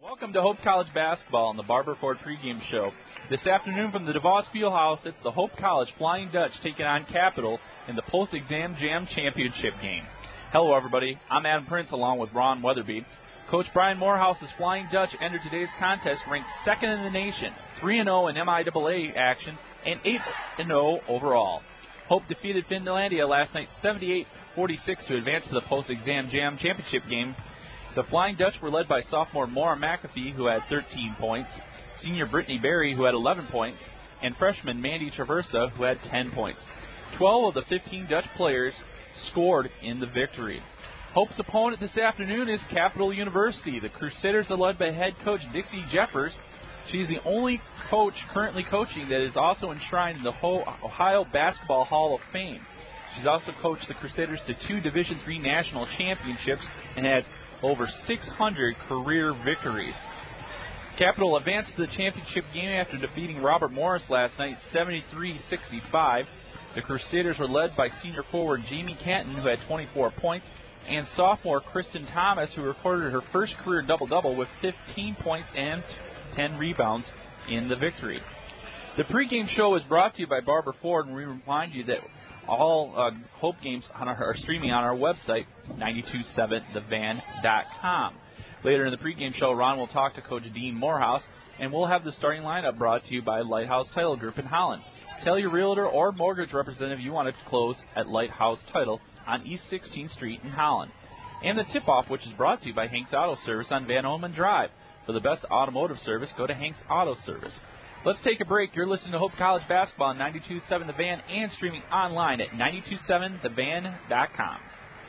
Welcome to Hope College Basketball on the Barber Ford pregame show. This afternoon from the DeVos Fieldhouse, it's the Hope College Flying Dutch taking on Capital in the Post-Exam Jam Championship game. Hello, everybody. I'm Adam Prince along with Ron Weatherby. Coach Brian Morehouse's Flying Dutch entered today's contest ranked second in the nation, 3-0 in MIAA action, and 8-0 overall. Hope defeated Finlandia last night 78-46 to advance to the Post-Exam Jam Championship game. The Flying Dutch were led by sophomore Maura McAfee, who had 13 points, senior Brittany Berry, who had 11 points, and freshman Mandy Traversa, who had 10 points. 12 of the 15 Dutch players scored in the victory. Hope's opponent this afternoon is Capital University. The Crusaders are led by head coach Dixie Jeffers. She's the only coach currently coaching that is also enshrined in the Ohio Basketball Hall of Fame. She's also coached the Crusaders to 2 Division III national championships and has over 600 career victories. Capital advanced to the championship game after defeating Robert Morris last night 73-65. The Crusaders were led by senior forward Jamie Canton, who had 24 points, and sophomore Kristen Thomas, who recorded her first career double-double with 15 points and 10 rebounds in the victory. The pregame show is brought to you by Barber Ford, and we remind you that all Hope games are streaming on our website, 927thevan.com. Later in the pregame show, Ron will talk to Coach Dean Morehouse, and we'll have the starting lineup brought to you by Lighthouse Title Group in Holland. Tell your realtor or mortgage representative you want to close at Lighthouse Title on East 16th Street in Holland. And the tip-off, which is brought to you by Hank's Auto Service on Van Oman Drive. For the best automotive service, go to Hank's Auto Service. Let's take a break. You're listening to Hope College Basketball on 92.7 The Van and streaming online at 927thevan.com.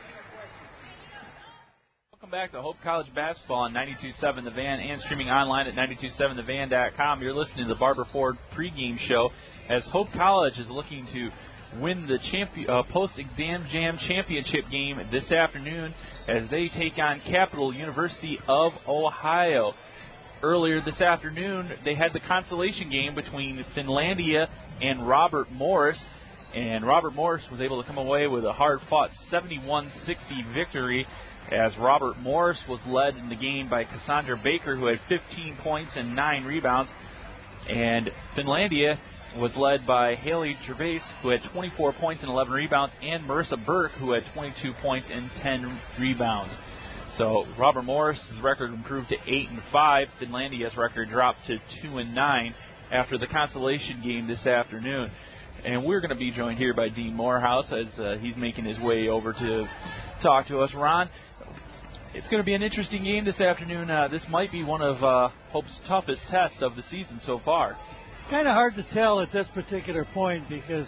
Welcome back to Hope College Basketball on 92.7 The Van and streaming online at 927thevan.com. You're listening to the Barber Ford pregame show as Hope College is looking to win the Post-Exam Jam Championship game this afternoon as they take on Capital University of Ohio. Earlier this afternoon, they had the consolation game between Finlandia and Robert Morris, and Robert Morris was able to come away with a hard-fought 71-60 victory as Robert Morris was led in the game by Cassandra Baker, who had 15 points and 9 rebounds, and Finlandia was led by Haley Gervais, who had 24 points and 11 rebounds, and Marissa Burke, who had 22 points and 10 rebounds. So Robert Morris's record improved to 8-5. Finlandia's record dropped to 2-9 after the consolation game this afternoon. And we're going to be joined here by Dean Morehouse as he's making his way over to talk to us. Ron, it's going to be an interesting game this afternoon. This might be one of Hope's toughest tests of the season so far. Kind of hard to tell at this particular point because,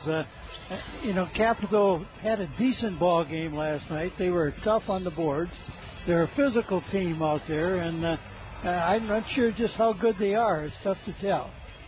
Capital had a decent ball game last night. They were tough on the boards. They're a physical team out there, and I'm not sure just how good they are. It's tough to tell.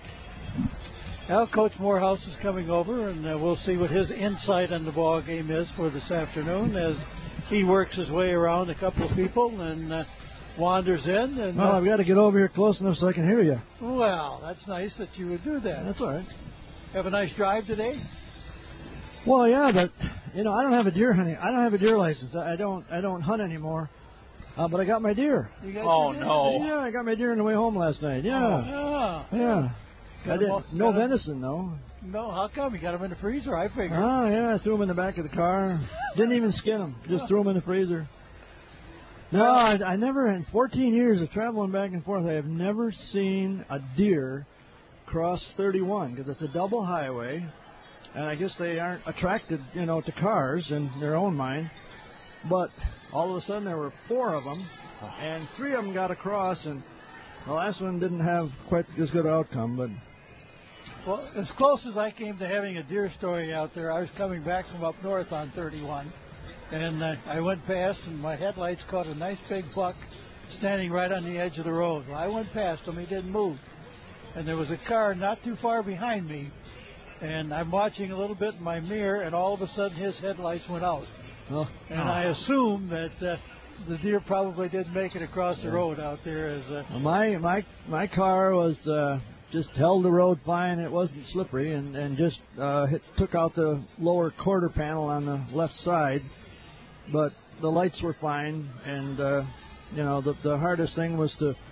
Now, Coach Morehouse is coming over, and we'll see what his insight on the ball game is for this afternoon as he works his way around a couple of people and wanders in. And, I've got to get over here close enough so I can hear you. Well, that's nice that you would do that. That's all right. Have a nice drive today? Well, yeah, but I don't have a deer hunting. I don't have a deer license. I don't hunt anymore. But I got my deer. Oh, no. Yeah, I got my deer on the way home last night. Yeah. Yeah. No venison, though. No, how come? You got them in the freezer, I figured. Oh, yeah, I threw them in the back of the car. Didn't even skin them. Just threw them in the freezer. No, I never, in 14 years of traveling back and forth, I have never seen a deer cross 31 because it's a double highway. And I guess they aren't attracted, to cars in their own mind. But all of a sudden there were 4 of them, and 3 of them got across, and the last one didn't have quite as good an outcome. But well, as close as I came to having a deer story out there, I was coming back from up north on 31, and I went past, and my headlights caught a nice big buck standing right on the edge of the road. Well, I went past him, he didn't move, and there was a car not too far behind me, and I'm watching a little bit in my mirror, and all of a sudden his headlights went out. I assume that the deer probably didn't make it across the road out there. As my car was just held the road fine. It wasn't slippery, and just took out the lower quarter panel on the left side. But the lights were fine, and the hardest thing was to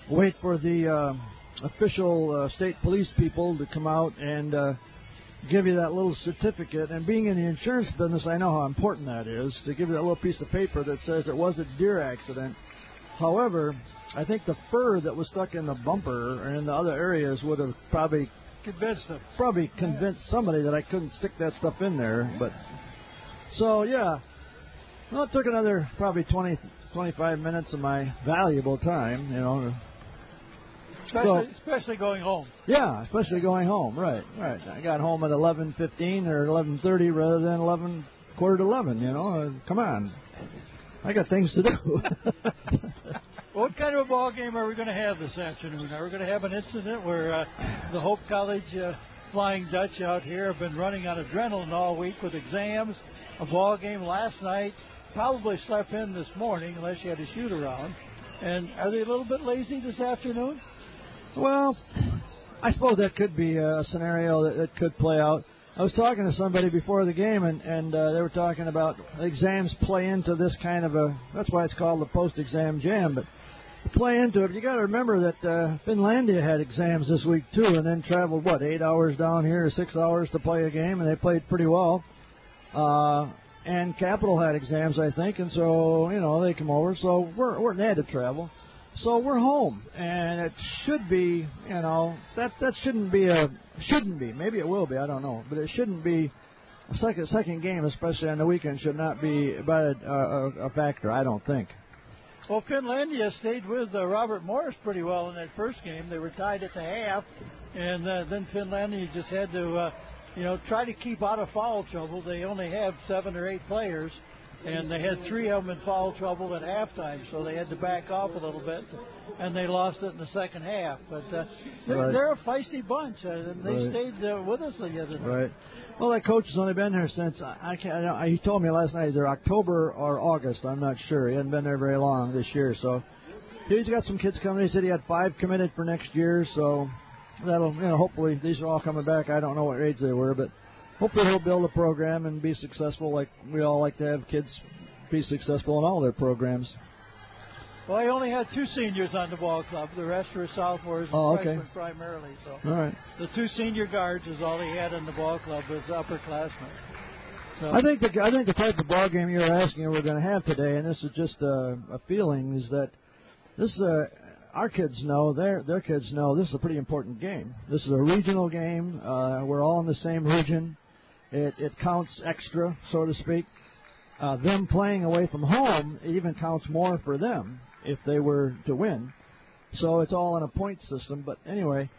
wait for the official state police people to come out and give you that little certificate. And being in the insurance business, I know how important that is, to give you that little piece of paper that says it was a deer accident. However, I think the fur that was stuck in the bumper and in the other areas would have probably convinced them. Convinced somebody that I couldn't stick that stuff in there. But so, yeah. Well, it took another probably 20, 25 minutes of my valuable time, you know. Especially going home. Yeah, especially going home. Right. I got home at 11:15 or 11:30 rather than quarter to 11. You know, come on, I got things to do. What kind of a ball game are we going to have this afternoon? Are we going to have an incident where the Hope College Flying Dutch out here have been running on adrenaline all week with exams, a ball game last night, probably slept in this morning unless you had to shoot around, and are they a little bit lazy this afternoon? Well, I suppose that could be a scenario that could play out. I was talking to somebody before the game, and they were talking about exams play into this kind of that's why it's called the post-exam jam, but play into it. You got to remember that Finlandia had exams this week too, and then traveled 8 hours down here, or 6 hours to play a game, and they played pretty well. And Capital had exams, I think, and so they come over. So they had to travel. So we're home, and it should be, that shouldn't be. Maybe it will be. I don't know, but it shouldn't be. A second game, especially on the weekend, should not be a factor. I don't think. Well, Finlandia stayed with Robert Morris pretty well in that first game. They were tied at the half, and then Finlandia just had to, try to keep out of foul trouble. They only have 7 or 8 players, and they had 3 of them in foul trouble at halftime, so they had to back off a little bit, and they lost it in the second half. But they're a feisty bunch, and they stayed with us the other night. Right. Well, that coach has only been here since, he told me last night, either October or August. I'm not sure. He hasn't been there very long this year. So he's got some kids coming. He said he had 5 committed for next year. So that'll, hopefully these are all coming back. I don't know what grades they were, but hopefully he'll build a program and be successful, like we all like to have kids be successful in all their programs. Well, I only had 2 seniors on the ball club. The rest were sophomores and freshmen primarily. So all right. The 2 senior guards is all he had in the ball club was upperclassmen. So I think the type of ball game you're asking we're going to have today, and this is just a feeling, is that this is our kids know, their kids know this is a pretty important game. This is a regional game. We're all in the same region. It counts extra, so to speak. Them playing away from home, it even counts more for them if they were to win. So it's all in a point system. But anyway,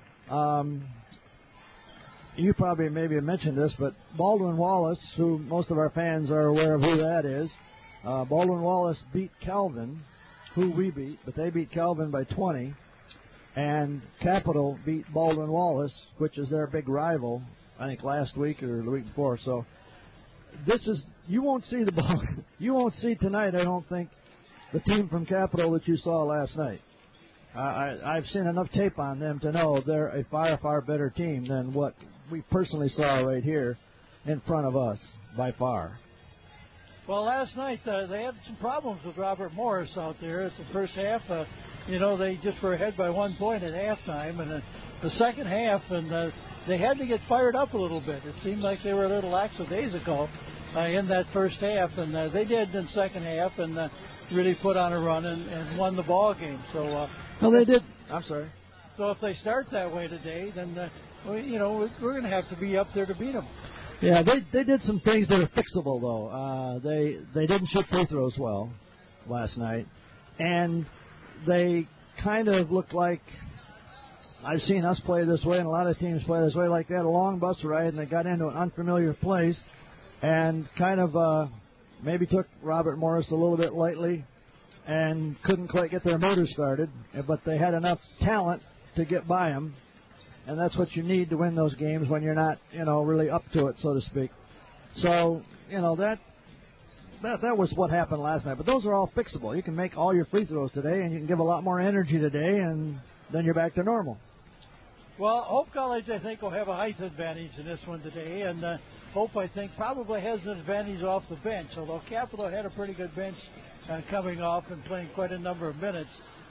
you probably maybe mentioned this, but Baldwin Wallace, who most of our fans are aware of who that is, Baldwin Wallace beat Calvin, who we beat, but they beat Calvin by 20. And Capital beat Baldwin Wallace, which is their big rival, I think last week or the week before. So you won't see the ball. You won't see tonight, I don't think, the team from Capital that you saw last night. I've seen enough tape on them to know they're a far, far better team than what we personally saw right here in front of us, by far. Well, last night they had some problems with Robert Morris out there. At the first half, they just were ahead by 1 point at halftime, and the second half, and they had to get fired up a little bit. It seemed like they were a little lackadaisical in that first half, and they did in the second half, and really put on a run and won the ball game. So, well, they did. I'm sorry. So if they start that way today, then we're going to have to be up there to beat them. Yeah, they did some things that are fixable though. They didn't shoot free throws well last night, and they kind of looked like, I've seen us play this way, and a lot of teams play this way. Like they had a long bus ride and they got into an unfamiliar place, and kind of maybe took Robert Morris a little bit lightly, and couldn't quite get their motor started. But they had enough talent to get by them. And that's what you need to win those games when you're not, really up to it, so to speak. So, that was what happened last night. But those are all fixable. You can make all your free throws today, and you can give a lot more energy today, and then you're back to normal. Well, Hope College, I think, will have a height advantage in this one today. And Hope, I think, probably has an advantage off the bench. Although Capital had a pretty good bench coming off and playing quite a number of minutes.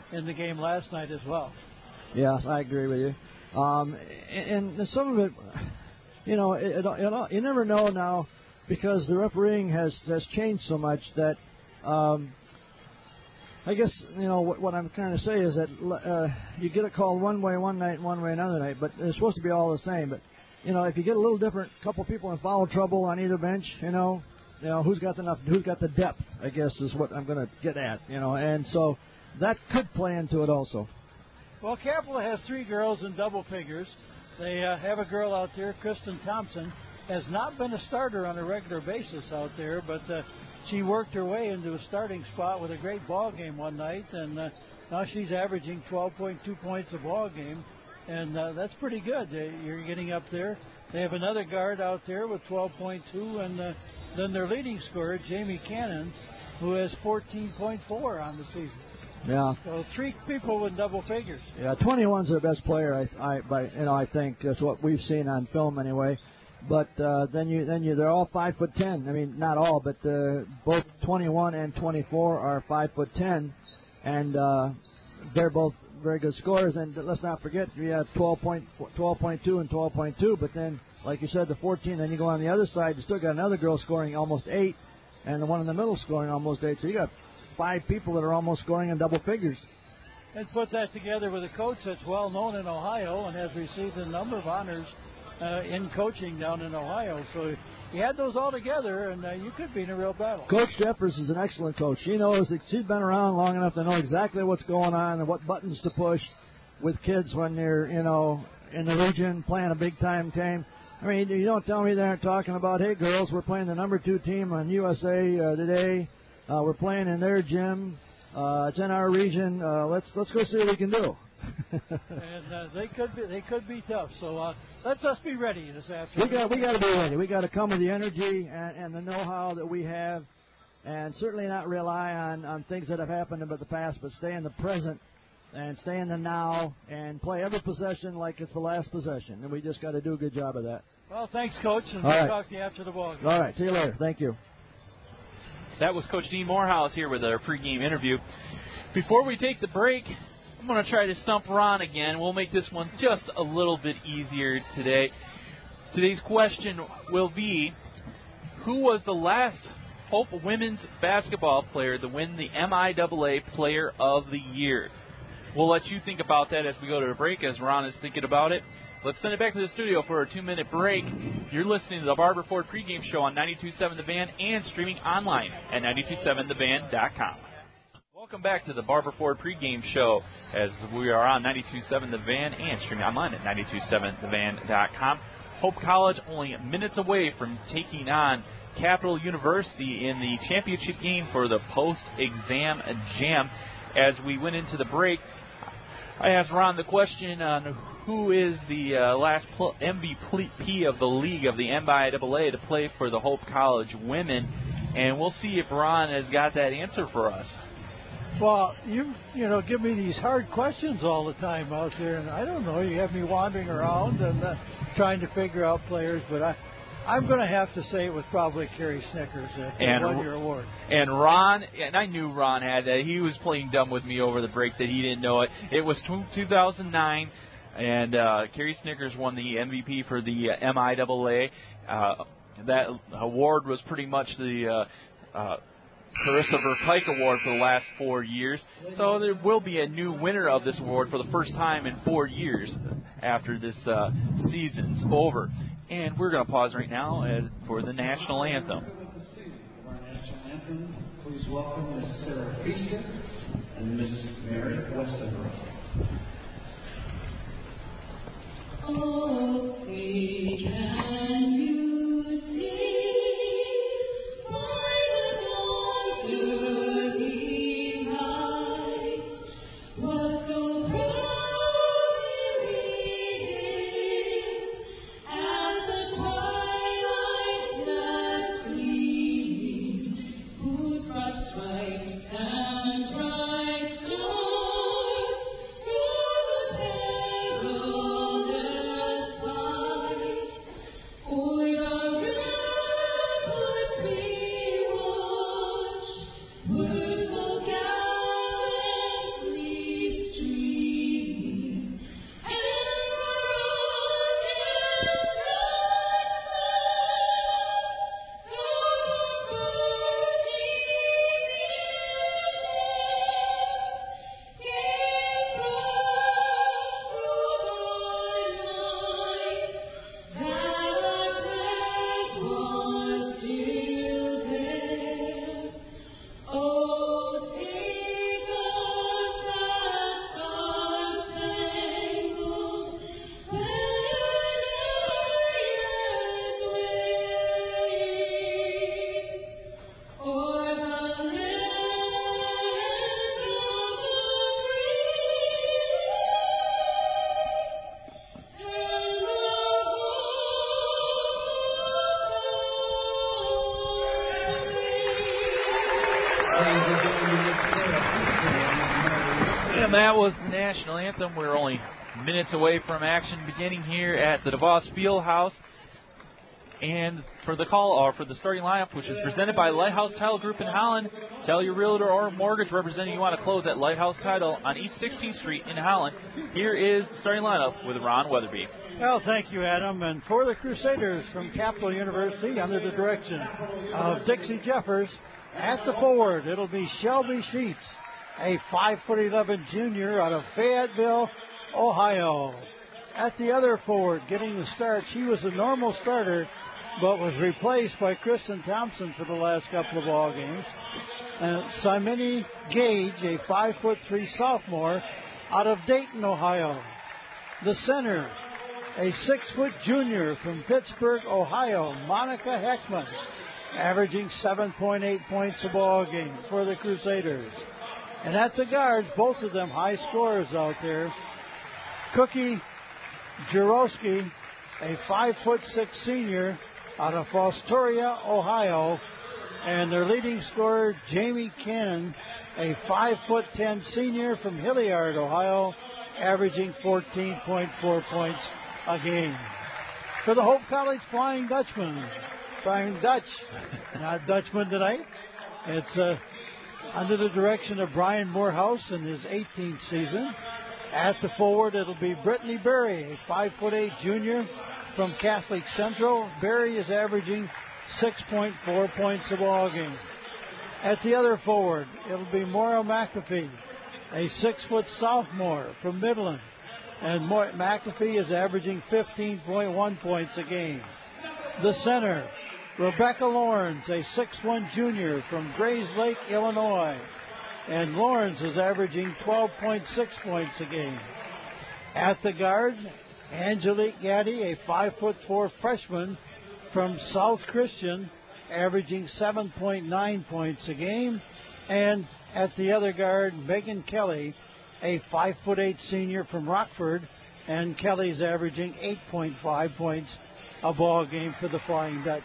in the game last night as well. Yes, I agree with you. And some of it, you never know now because the refereeing has changed so much that I guess, what I'm trying to say is that you get it called one way one night and one way another night, but it's supposed to be all the same. But, if you get a little different, couple people in foul trouble on either bench, who's got the depth, I guess, is what I'm going to get at, and so that could play into it also. Well, Capitol has 3 girls in double figures. They have a girl out there, Kristen Thompson, has not been a starter on a regular basis out there, but she worked her way into a starting spot with a great ball game one night, and now she's averaging 12.2 points a ball game, and that's pretty good. You're getting up there. They have another guard out there with 12.2, and then their leading scorer, Jamie Cannon, who has 14.4 on the season. Yeah. So 3 people with double figures. Yeah, 21's their best player. I think that's what we've seen on film anyway. But then they're all 5'10". I mean, not all, but both 21 and 24 are 5'10", and they're both very good scorers. And let's not forget, we have 12.2 and 12.2. But then, like you said, the 14. Then you go on the other side, you still got another girl scoring almost 8, and the one in the middle scoring almost 8. So you got 5 people that are almost scoring in double figures. And put that together with a coach that's well known in Ohio and has received a number of honors in coaching down in Ohio. So you had those all together, and you could be in a real battle. Coach Jeffers is an excellent coach. She knows that she's been around long enough to know exactly what's going on and what buttons to push with kids when they're, in the region playing a big-time game. I mean, you don't tell me they aren't talking about, hey, girls, we're playing the number 2 team on USA today. We're playing in their gym. It's in our region. Let's go see what we can do. And they could be tough. So let's us be ready this afternoon. We got to be ready. We got to come with the energy and the know-how that we have, and certainly not rely on things that have happened in the past, but stay in the present and stay in the now and play every possession like it's the last possession. And we just got to do a good job of that. Well, thanks, Coach, and All we'll right. talk to you after the ball game. All right. See you later. Thank you. That was Coach Dean Morehouse here with our pregame interview. Before we take the break, I'm going to try to stump Ron again. We'll make this one just a little bit easier today. Today's question will be, who was the last Hope women's basketball player to win the MIAA Player of the Year? We'll let you think about that as we go to the break, as Ron is thinking about it. Let's send it back to the studio for a 2-minute break. You're listening to the Barber Ford pregame show on 92.7 The Van and streaming online at 927thevan.com. Welcome back to the Barber Ford pregame show as we are on 92.7 The Van and streaming online at 927thevan.com. Hope College only minutes away from taking on Capital University in the championship game for the post-exam jam. As we went into the break, I asked Ron the question on who is the last MVP of the league of the MIAA to play for the Hope College women, and we'll see if Ron has got that answer for us. Well, you give me these hard questions all the time out there, and I don't know. You have me wandering around and trying to figure out players, but I'm going to have to say it was probably Kerry Snickers that won your award. And Ron, and I knew Ron had that. He was playing dumb with me over the break that he didn't know it. It was 2009, and Kerry Snickers won the MVP for the MIAA. That award was pretty much the Carissa Verkuyk Award for the last 4 years. So there will be a new winner of this award for the first time in 4 years after this season's over. And we're going to pause right now for the national anthem. For our national anthem, please welcome Ms. Sarah Feaston and Ms. Mary Westenbrook. Oh, say can you see by the dawn's early light what so proudly reading as the twilight's last gleaming, whose broad stripes and bright stars through the heralded that was the national anthem. We're only minutes away from action beginning here at the DeVos Fieldhouse. And for the starting lineup, which is presented by Lighthouse Title Group in Holland, tell your realtor or mortgage representative you want to close at Lighthouse Title on East 16th Street in Holland. Here is the starting lineup with Ron Weatherby. Well, thank you, Adam. And for the Crusaders from Capital University, under the direction of Dixie Jeffers, at the forward, it'll be Shelby Sheets, a 5'11" junior out of Fayetteville, Ohio. At the other forward, getting the start, she was a normal starter, but was replaced by Kristen Thompson for the last couple of ball games. And Simone Gage, a 5'3" sophomore out of Dayton, Ohio. The center, a 6' junior from Pittsburgh, Ohio, Monica Heckman, averaging 7.8 points a ball game for the Crusaders. And at the guards, both of them high scorers out there. Cookie Jarowski, a 5'6" senior out of Fostoria, Ohio, and their leading scorer, Jamie Cannon, a 5'10" senior from Hilliard, Ohio, averaging 14.4 points a game. For the Hope College Flying Dutchman, Flying Dutch, not Dutchman tonight. It's under the direction of Brian Morehouse in his 18th season. At the forward, it'll be Brittany Berry, a 5'8" junior from Catholic Central. Berry is averaging 6.4 points a ball game. At the other forward, it'll be Maura McAfee, a 6' sophomore from Midland. And McAfee is averaging 15.1 points a game. The center, Rebecca Lawrence, a 6'1" junior from Grays Lake, Illinois. And Lawrence is averaging 12.6 points a game. At the guard, Angelique Gaddy, a 5'4" freshman from South Christian, averaging 7.9 points a game. And at the other guard, Megan Kelly, a 5'8" senior from Rockford, and Kelly's averaging 8.5 points a ball game for the Flying Dutch.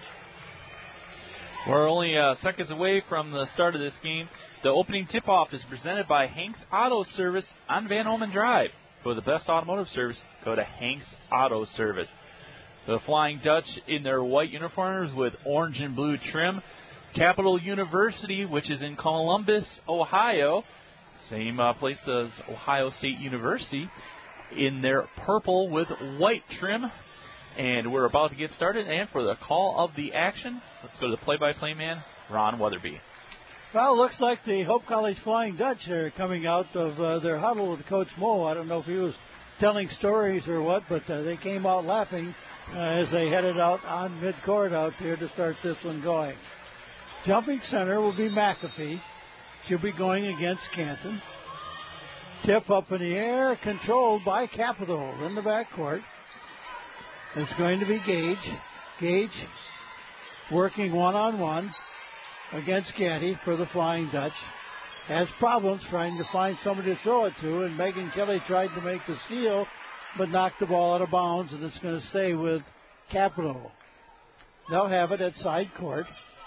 We're only seconds away from the start of this game. The opening tip-off is presented by Hanks Auto Service on Van Holmen Drive. For the best automotive service, go to Hanks Auto Service. The Flying Dutch in their white uniforms with orange and blue trim. Capital University, which is in Columbus, Ohio, same place as Ohio State University, in their purple with white trim. And we're about to get started. And for the call of the action, let's go to the play-by-play man, Ron Weatherby. Well, it looks like the Hope College Flying Dutch are coming out of their huddle with Coach Moe. I don't know if he was telling stories or what, but they came out laughing as they headed out on midcourt out there to start this one going. Jumping center will be McAfee. She'll be going against Canton. Tip up in the air, controlled by Capital in the backcourt. It's going to be Gage. Gage working one-on-one against Gaddy for the Flying Dutch. Has problems trying to find somebody to throw it to, and Megan Kelly tried to make the steal, but knocked the ball out of bounds, and it's going to stay with Capital. They'll have it at side court.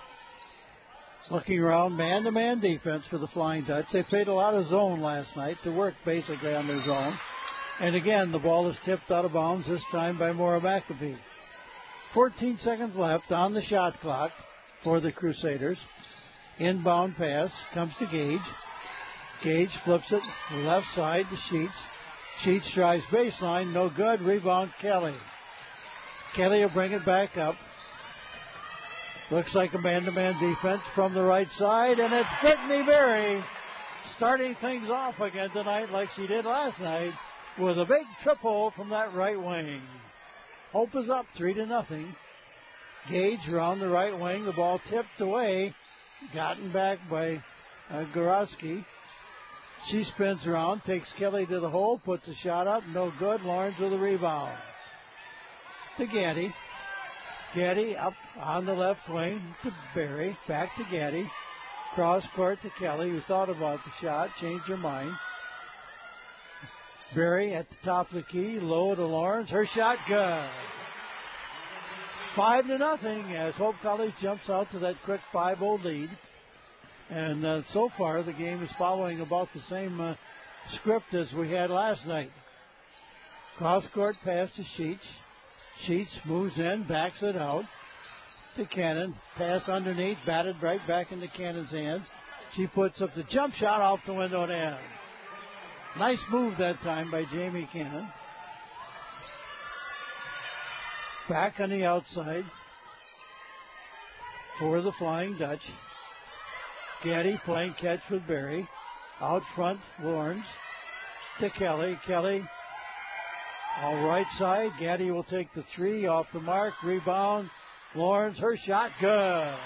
Looking around, man-to-man defense for the Flying Dutch. They played a lot of zone last night to work basically on their zone. And again, the ball is tipped out of bounds, this time by Maura McAfee. 14 seconds left on the shot clock for the Crusaders. Inbound pass comes to Gage. Gage flips it left side to Sheets. Sheets drives baseline, no good. Rebound, Kelly. Kelly will bring it back up. Looks like a man-to-man defense from the right side, and it's Brittany Berry starting things off again tonight like she did last night, with a big triple from that right wing. Hope is up 3-0. Gage around the right wing. The ball tipped away. Gotten back by Gorowski. She spins around, takes Kelly to the hole, puts a shot up. No good. Lawrence with a rebound. To Gaddy. Gaddy up on the left wing to Berry. Back to Gaddy. Cross court to Kelly, who thought about the shot, changed her mind. Berry at the top of the key, low to Lawrence. Her shot good. 5-0 as Hope College jumps out to that quick 5-0 lead. And so far the game is following about the same script as we had last night. Cross court pass to Sheets. Sheets moves in, backs it out to Cannon. Pass underneath, batted right back into Cannon's hands. She puts up the jump shot off the window and in. Nice move that time by Jamie Cannon. Back on the outside for the Flying Dutch. Gaddy playing catch with Barry. Out front, Lawrence to Kelly. Kelly, all right side. Gaddy will take the three off the mark. Rebound. Lawrence, her shot, good.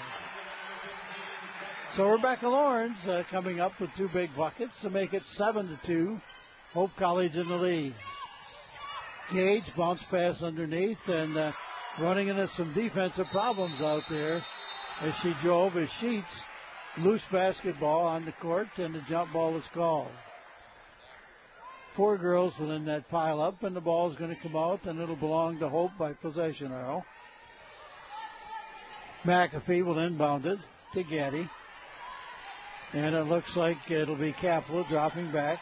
So Rebecca Lawrence coming up with two big buckets to make it 7-2. Hope College in the lead. Gage bounce pass underneath and running into some defensive problems out there as she drove as Sheets. Loose basketball on the court and the jump ball is called. Four girls within that pile up and the ball is going to come out and it'll belong to Hope by possession arrow. McAfee will inbound it to Gaddy. And it looks like it'll be Capital dropping back.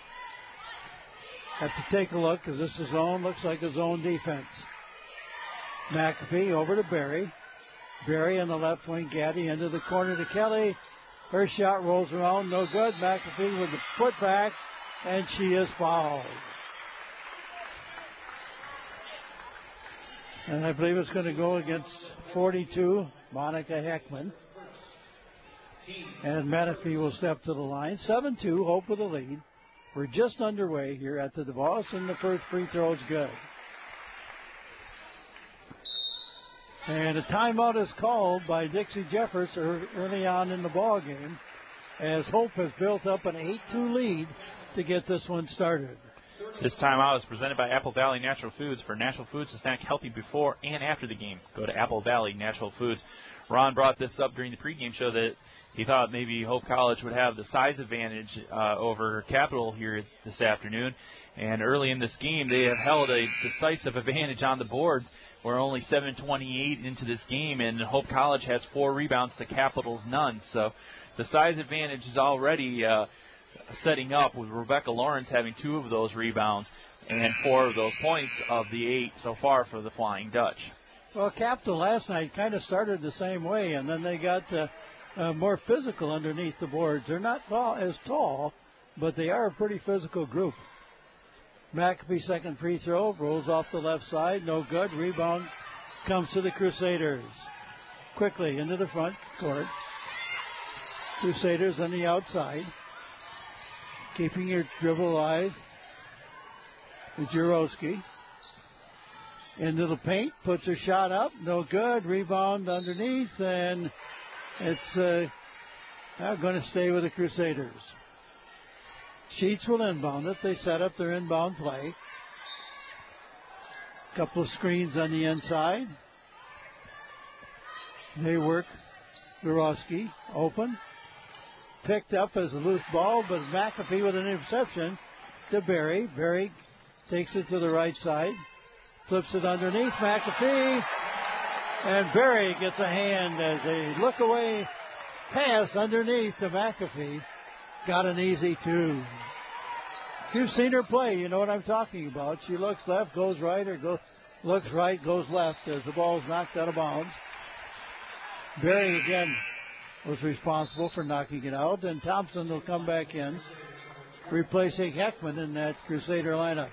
Have to take a look because this is zone. Looks like a zone defense. McAfee over to Barry. Barry on the left wing. Gaddy into the corner to Kelly. Her shot rolls around. No good. McAfee with the putback. And she is fouled. And I believe it's going to go against 42, Monica Heckman. And Menifee will step to the line. 7-2, Hope with the lead. We're just underway here at the DeVos, and the first free throw is good. And a timeout is called by Dixie Jeffers early on in the ball game, as Hope has built up an 8-2 lead to get this one started. This timeout is presented by Apple Valley Natural Foods. For natural foods to snack healthy before and after the game, go to Apple Valley Natural Foods. Ron brought this up during the pregame show that he thought maybe Hope College would have the size advantage over Capital here this afternoon. And early in this game, they have held a decisive advantage on the boards. We're only 7:28 into this game, and Hope College has 4 rebounds to Capital's none. So the size advantage is already setting up with Rebecca Lawrence having 2 of those rebounds and 4 of those points of the 8 so far for the Flying Dutch. Well, Capital last night kind of started the same way, and then they got more physical underneath the boards. They're not as tall, but they are a pretty physical group. McAfee second free throw, rolls off the left side, no good. Rebound comes to the Crusaders. Quickly into the front court. Crusaders on the outside. Keeping your dribble alive. Jaroski. Into the paint, puts her shot up, no good. Rebound underneath, and it's going to stay with the Crusaders. Sheets will inbound it. They set up their inbound play. Couple of screens on the inside. They work Jaroski open. Picked up as a loose ball, but McAfee with an interception to Barry. Barry takes it to the right side. Flips it underneath McAfee. And Barry gets a hand as a look-away pass underneath to McAfee. Got an easy 2. If you've seen her play, you know what I'm talking about. She looks left, goes right, or looks right, goes left as the ball is knocked out of bounds. Barry again was responsible for knocking it out, and Thompson will come back in, replacing Heckman in that Crusader lineup.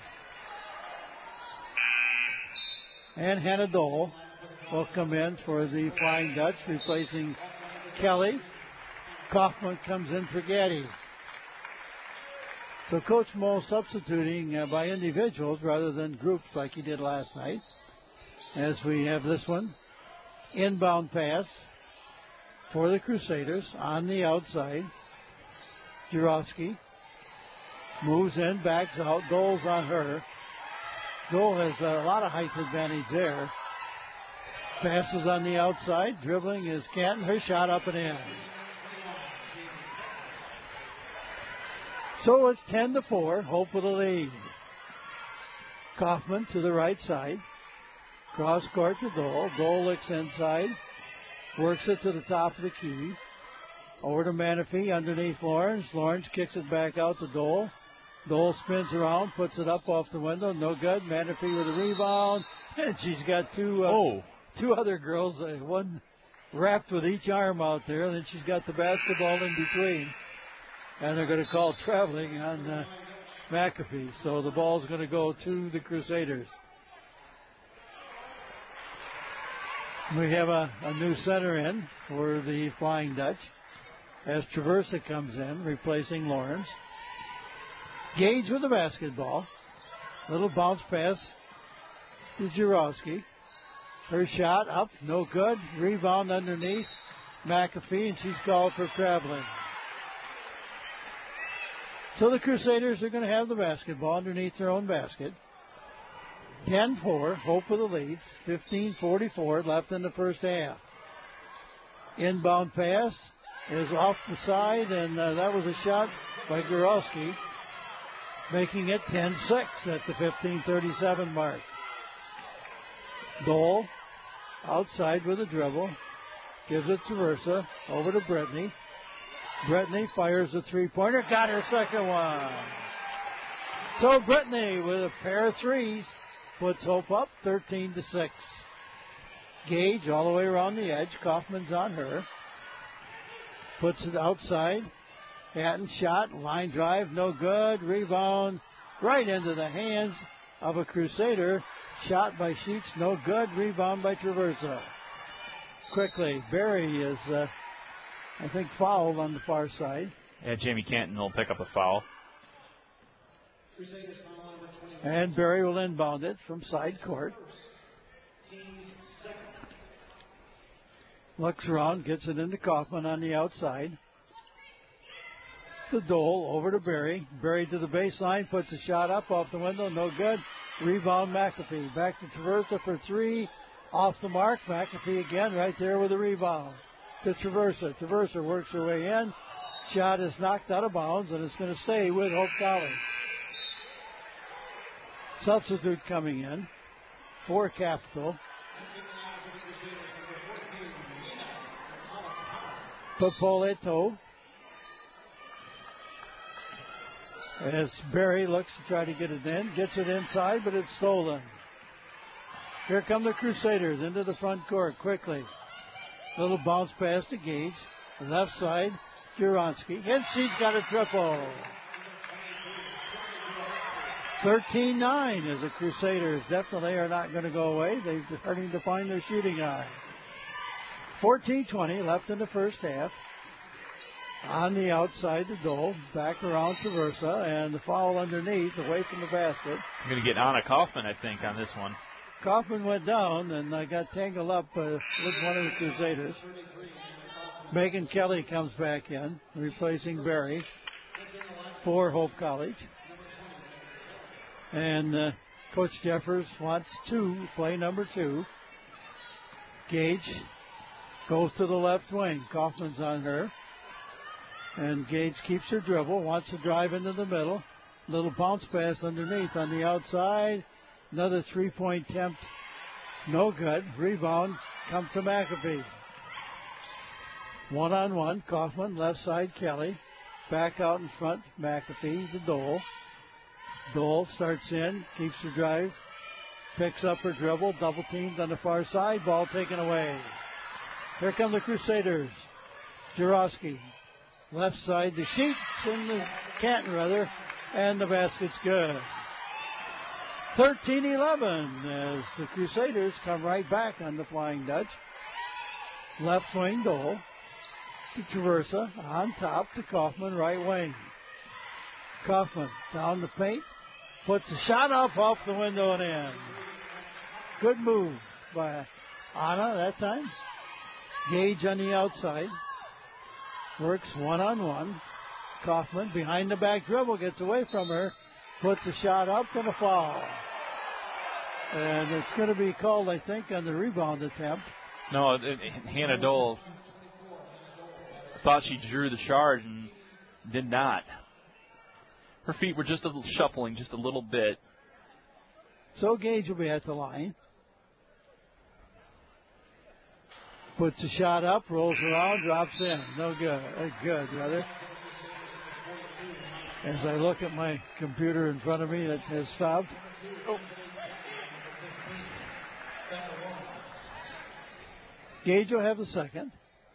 And Hannah Dole will come in for the Flying Dutch, replacing Kelly. Kaufman comes in for Gaddy. So Coach Moe substituting by individuals rather than groups like he did last night. As we have this one, inbound pass for the Crusaders on the outside. Jaroski moves in, backs out, Dole's on her. Dole has a lot of height advantage there. Passes on the outside, dribbling is Canton, her shot up and in. So it's 10-4, Hope with the lead. Kaufman to the right side. Cross court to Dole. Dole looks inside. Works it to the top of the key. Over to Menifee underneath Lawrence. Lawrence kicks it back out to Dole. Dole spins around, puts it up off the window. No good. Manaphy with a rebound. And she's got two other girls, one wrapped with each arm out there. And then she's got the basketball in between. And they're going to call traveling on McAfee. So the ball's going to go to the Crusaders. We have a new center in for the Flying Dutch as Traversa comes in, replacing Lawrence. Gage with the basketball. Little bounce pass to Jurowski. Her shot up, no good. Rebound underneath McAfee, and she's called for traveling. So the Crusaders are going to have the basketball underneath their own basket. 10-4, Hope with the leads. 15:44 left in the first half. Inbound pass is off the side, and that was a shot by Gurowski, making it 10-6 at the 15:37 mark. Dole outside with a dribble. Gives it to Versa. Over to Brittany. Brittany fires a three-pointer. Got her second one. So Brittany with a pair of threes puts Hope up 13-6. Gage all the way around the edge. Kaufman's on her. Puts it outside. Hatton shot. Line drive. No good. Rebound right into the hands of a Crusader. Shot by Sheets. No good. Rebound by Traversa. Quickly. Berry is, I think, fouled on the far side. Yeah, Jamie Canton will pick up a foul. And Berry will inbound it from side court. Looks around, gets it into Kaufman on the outside. To Dole, over to Berry. Berry to the baseline, puts a shot up off the window, no good. Rebound McAfee. Back to Traversa for three. Off the mark. McAfee again right there with a rebound. To Traversa. Traversa works her way in. Shot is knocked out of bounds, and it's going to stay with Hope College. Substitute coming in for Capital. Popoleto. As Berry looks to try to get it in. Gets it inside, but it's stolen. Here come the Crusaders into the front court quickly. Little bounce pass to Gage. Left side, Jurowski. And she's got a triple. 13-9 as the Crusaders definitely are not going to go away. They're starting to find their shooting eye. 14:20 left in the first half. On the outside, the Dole. Back around Traversa. And the foul underneath, away from the basket. I'm going to get Anna Kaufman, I think, on this one. Kaufman went down and got tangled up with one of the Crusaders. Megan Kelly comes back in, replacing Berry for Hope College. And Coach Jeffers wants to play number 2. Gage goes to the left wing. Kaufman's on her. And Gage keeps her dribble, wants to drive into the middle. Little bounce pass underneath on the outside. Another three-point attempt. No good. Rebound comes to McAfee. One-on-one. Kaufman, left side, Kelly. Back out in front, McAfee, the Dole. Dole starts in, keeps the drive. Picks up her dribble, double teamed on the far side. Ball taken away. Here come the Crusaders. Jurowski. Left side, the Sheets and the Canton, rather. And the basket's good. 13-11 as the Crusaders come right back on the Flying Dutch. Left wing Dole to Traversa on top to Kaufman, right wing. Kaufman down the paint, puts a shot up off the window and in. Good move by Anna that time. Gage on the outside. Works one-on-one. Kaufman behind the back dribble, gets away from her, puts a shot up and a foul. And it's going to be called, I think, on the rebound attempt. No, Hannah Dole thought she drew the charge and did not. Her feet were just a little shuffling, just a little bit. So Gage will be at the line. Puts a shot up, rolls around, drops in. No good. Good, rather. As I look at my computer in front of me that has stopped. Oh. Gage will have the second.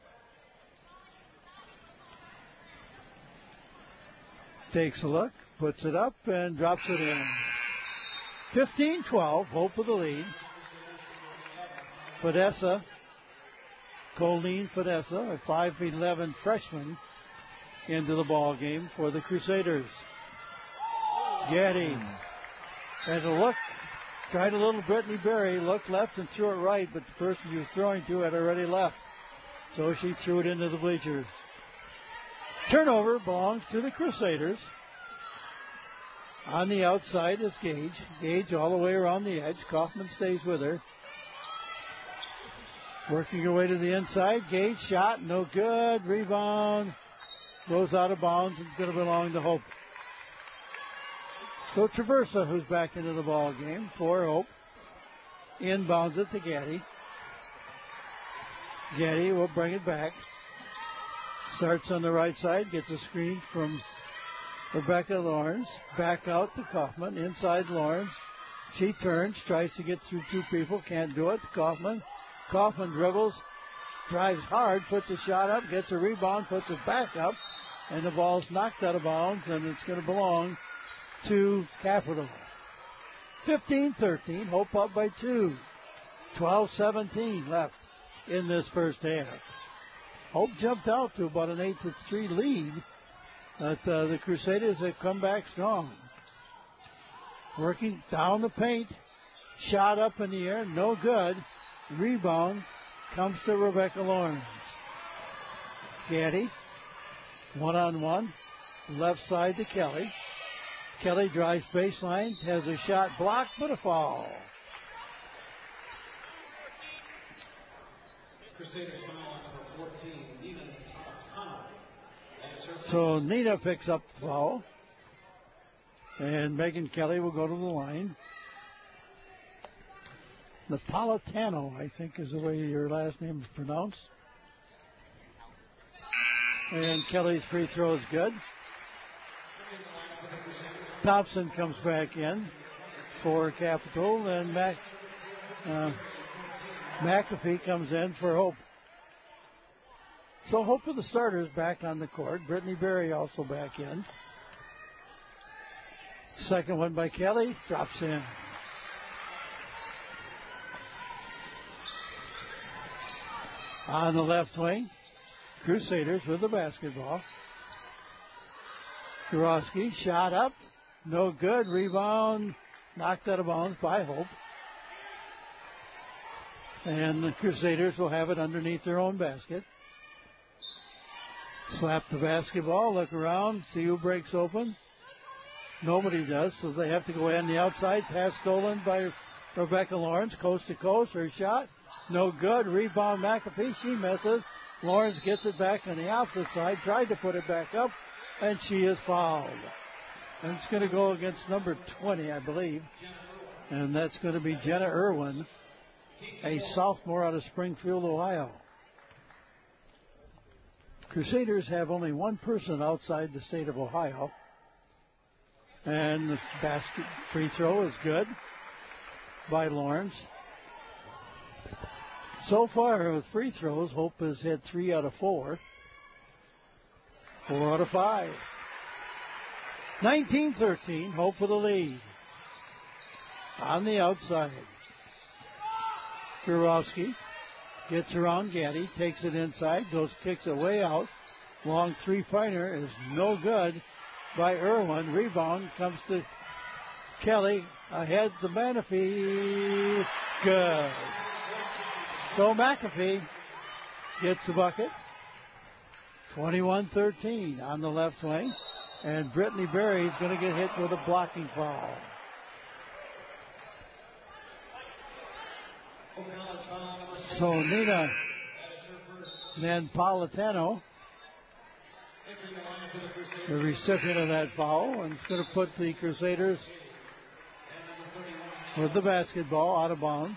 Takes a look, puts it up, and drops it in. 15-12, Hope with the lead. Podessa, Colleen Podessa, a 5'11 freshman, into the ball game for the Crusaders. Gaddy had a look, tried a little Brittany Berry, looked left and threw it right, but the person she was throwing to had already left. So she threw it into the bleachers. Turnover belongs to the Crusaders. On the outside is Gage. Gage all the way around the edge. Kaufman stays with her. Working her way to the inside. Gage shot, no good. Rebound. Goes out of bounds. It's going to belong to Hope. So Traversa, who's back into the ball game for Hope, inbounds it to Gaddy. Gaddy will bring it back. Starts on the right side, gets a screen from Rebecca Lawrence. Back out to Kaufman. Inside Lawrence. She turns, tries to get through two people, can't do it. Kaufman dribbles, drives hard, puts a shot up, gets a rebound, puts it back up, and the ball's knocked out of bounds, and it's going to belong to Capital. 15-13, Hope up by 2. 12-17 left in this first half. Hope jumped out to about an 8-3 lead, but the Crusaders have come back strong. Working down the paint, shot up in the air, no good. Rebound comes to Rebecca Lawrence. Gaddy, one-on-one, left side to Kelly. Kelly drives baseline, has a shot blocked, but a foul. Crusaders foul on number 14, Nina Napolitano. So Nina picks up the foul. And Megan Kelly will go to the line. Napolitano, I think, is the way your last name is pronounced. And Kelly's free throw is good. Thompson comes back in for Capital, and McAfee comes in for Hope. So Hope for the starters back on the court. Brittany Berry also back in. Second one by Kelly, drops in. On the left wing, Crusaders with the basketball. Kurowski, shot up, no good. Rebound, knocked out of bounds by Hope. And the Crusaders will have it underneath their own basket. Slap the basketball, look around, see who breaks open. Nobody does, so they have to go in the outside. Pass stolen by Rebecca Lawrence, coast to coast. Her shot, no good. Rebound McAfee, she misses. Lawrence gets it back on the opposite side, tried to put it back up, and she is fouled. And it's going to go against number 20, I believe. And that's going to be Jenna Irwin, a sophomore out of Springfield, Ohio. Crusaders have only one person outside the state of Ohio. And the basket free throw is good by Lawrence. So far with free throws, Hope has hit 3 out of 4. 4 out of 5. 19-13, Hope with the lead. On the outside, Kurowski gets around Gaddy, takes it inside, kicks it way out. Long three-pointer is no good by Irwin. Rebound comes to Kelly. Ahead to McAfee. Good. So McAfee gets the bucket. 21-13 on the left wing. And Brittany Berry is going to get hit with a blocking foul. So Nina Napolitano, the recipient of that foul, and it's going to put the Crusaders with the basketball out of bounds.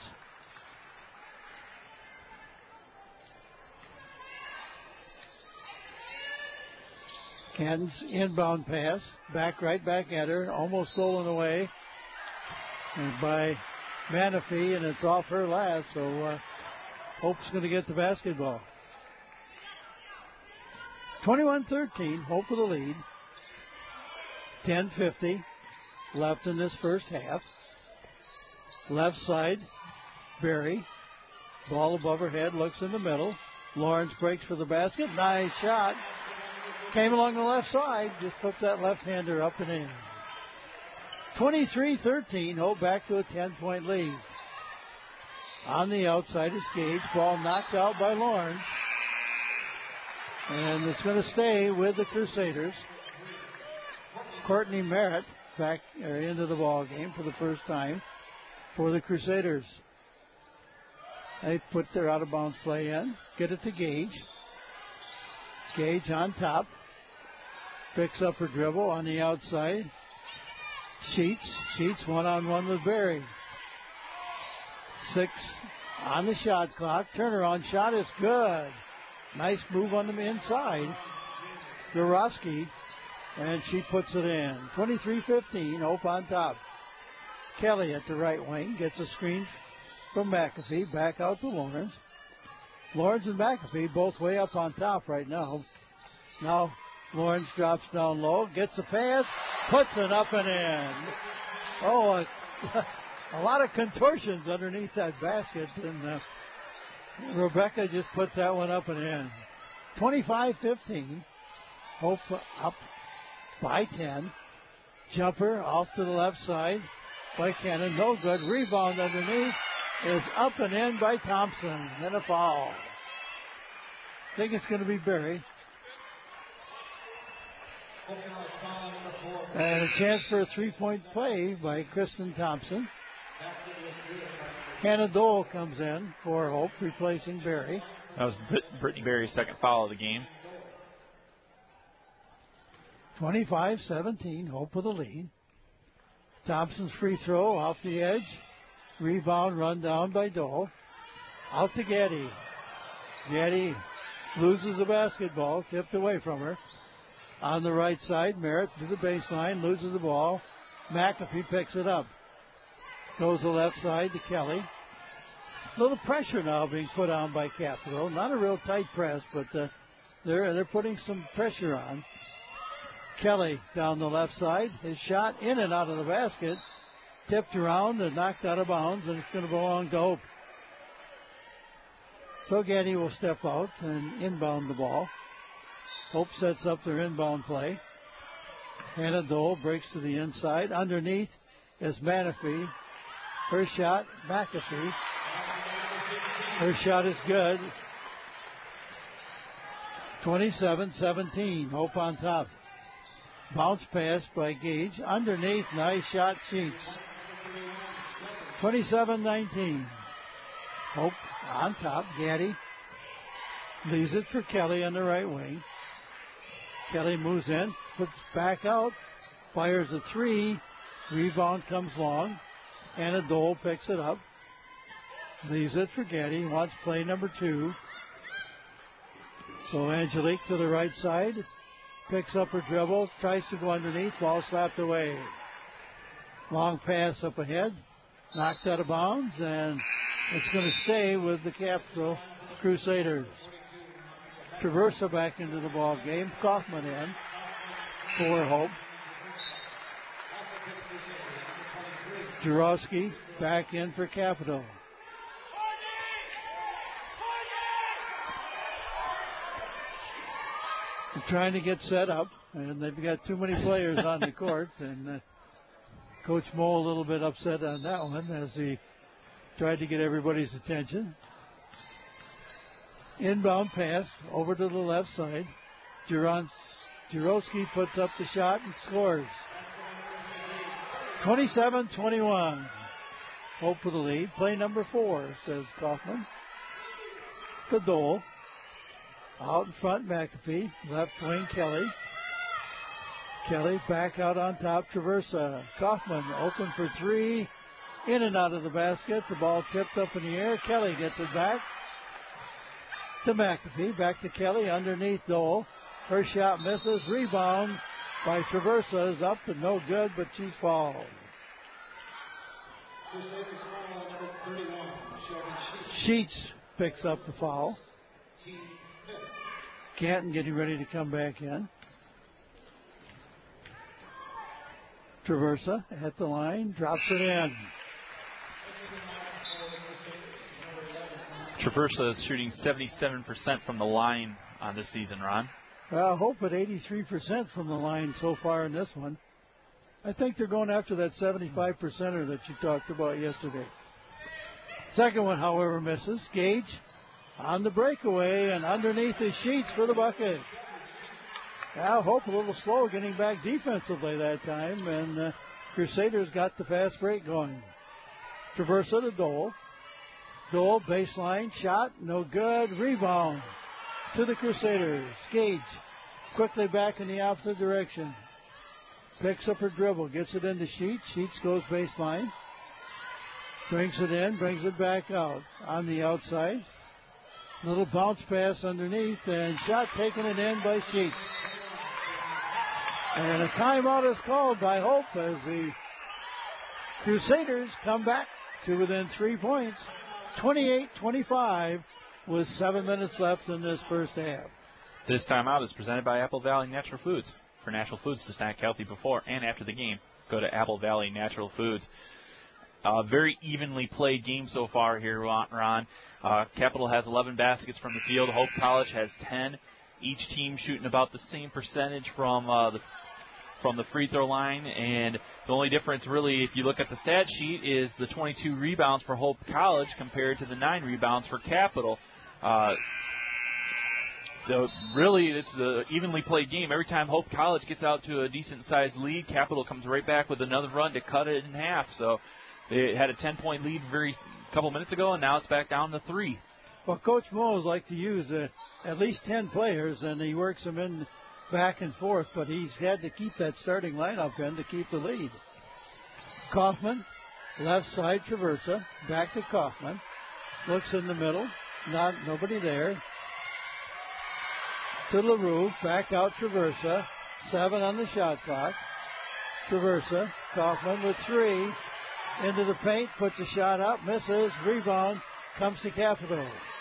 Canton's inbound pass, right back at her, almost stolen away and by Manafee, and it's off her last, so Hope's going to get the basketball. 21-13, Hope with the lead. 10:50 left in this first half. Left side, Berry. Ball above her head, looks in the middle. Lawrence breaks for the basket. Nice shot. Came along the left side, just puts that left-hander up and in. 23-13, Hope back to a 10-point lead. On the outside is Gage. Ball knocked out by Lawrence. And it's going to stay with the Crusaders. Courtney Merritt back into the ball game for the first time for the Crusaders. They put their out-of-bounds play in. Get it to Gage. Gage on top. Picks up her dribble on the outside. Sheets one-on-one with Berry. 6 on the shot clock. Turnaround shot is good. Nice move on the inside. Gorowski, and she puts it in. 23-15, Hope on top. Kelly at the right wing gets a screen from McAfee. Back out to Lawrence. Lawrence and McAfee both way up on top right now. Now Lawrence drops down low, gets a pass, puts it up and in. Oh, a lot of contortions underneath that basket, and Rebecca just put that one up and in. 25-15. Hope up by 10. Jumper off to the left side by Cannon. No good. Rebound underneath is up and in by Thompson. Then a foul. I think it's going to be Berry. And a chance for a three-point play by Kristen Thompson. Hannah Dole comes in for Hope, replacing Berry. That was Brittany Berry's second foul of the game. 25-17, Hope with the lead. Thompson's free throw off the edge. Rebound run down by Dole. Out to Getty. Getty loses the basketball, tipped away from her. On the right side, Merritt to the baseline, loses the ball. McAfee picks it up. Goes the left side to Kelly. A little pressure now being put on by Capital. Not a real tight press, but they're putting some pressure on. Kelly down the left side. His shot in and out of the basket. Tipped around and knocked out of bounds, and it's going to belong to Hope. So Getty will step out and inbound the ball. Hope sets up their inbound play. Hannah Dole breaks to the inside. Underneath is Manafee. Her shot, McAfee. Her shot is good. 27-17. Hope on top. Bounce pass by Gage. Underneath, nice shot, Sheets. 27-19. Hope on top. Gaddy leaves it for Kelly on the right wing. Kelly moves in, puts back out, fires a three. Rebound comes long. Anna Dole picks it up. Leaves it for Gaddy. Wants play number 2. So Angelique to the right side. Picks up her dribble. Tries to go underneath. Ball slapped away. Long pass up ahead. Knocked out of bounds. And it's going to stay with the Capital Crusaders. Traversa back into the ball game. Kaufman in for Hope. Jurowski back in for Capital. They're trying to get set up, and they've got too many players on the court. And Coach Moe a little bit upset on that one as he tried to get everybody's attention. Inbound pass over to the left side. Jurowski puts up the shot and scores. 27-21. Hope for the lead. Play number 4, says Kaufman. To Dole. Out in front, McAfee. Left wing, Kelly. Kelly back out on top, Traversa. Kaufman open for 3. In and out of the basket. The ball tipped up in the air. Kelly gets it back to McAfee. Back to Kelly underneath Dole. Her shot misses. Rebound by Traversa is up and no good, but she's fouled. Sheets picks up the foul. Canton getting ready to come back in. Traversa at the line, drops it in. Traversa is shooting 77% from the line on this season, Ron. Well, Hope at 83% from the line so far in this one. I think they're going after that 75%er that you talked about yesterday. Second one, however, misses. Gage on the breakaway and underneath his Sheets for the bucket. Now Hope a little slow getting back defensively that time, and Crusaders got the fast break going. Traversa to Dole. Dole, baseline, shot, no good. Rebound to the Crusaders. Gage quickly back in the opposite direction. Picks up her dribble, gets it into Sheets. Sheets goes baseline. Brings it in, brings it back out. On the outside. Little bounce pass underneath, and shot taken it in by Sheets. And a timeout is called by Hope as the Crusaders come back to within 3 points. 28-25 with 7 minutes left in this first half. This timeout is presented by Apple Valley Natural Foods. For natural foods to snack healthy before and after the game, go to Apple Valley Natural Foods. Very evenly played game so far here, Ron. Capital has 11 baskets from the field. Hope College has 10. Each team shooting about the same percentage from the free throw line, and the only difference really, if you look at the stat sheet, is the 22 rebounds for Hope College compared to the 9 rebounds for Capital. Really, it's an evenly played game. Every time Hope College gets out to a decent-sized lead, Capital comes right back with another run to cut it in half. So they had a 10-point lead a couple minutes ago, and now it's back down to 3. Well, Coach Mo's like to use at least 10 players, and he works them in back and forth, but he's had to keep that starting lineup in to keep the lead. Kaufman, left side, Traversa, back to Kaufman. Looks in the middle, nobody there. To LaRue, back out Traversa, 7 on the shot clock. Traversa, Kaufman with 3, into the paint, puts a shot up, misses, rebound, comes to Capital.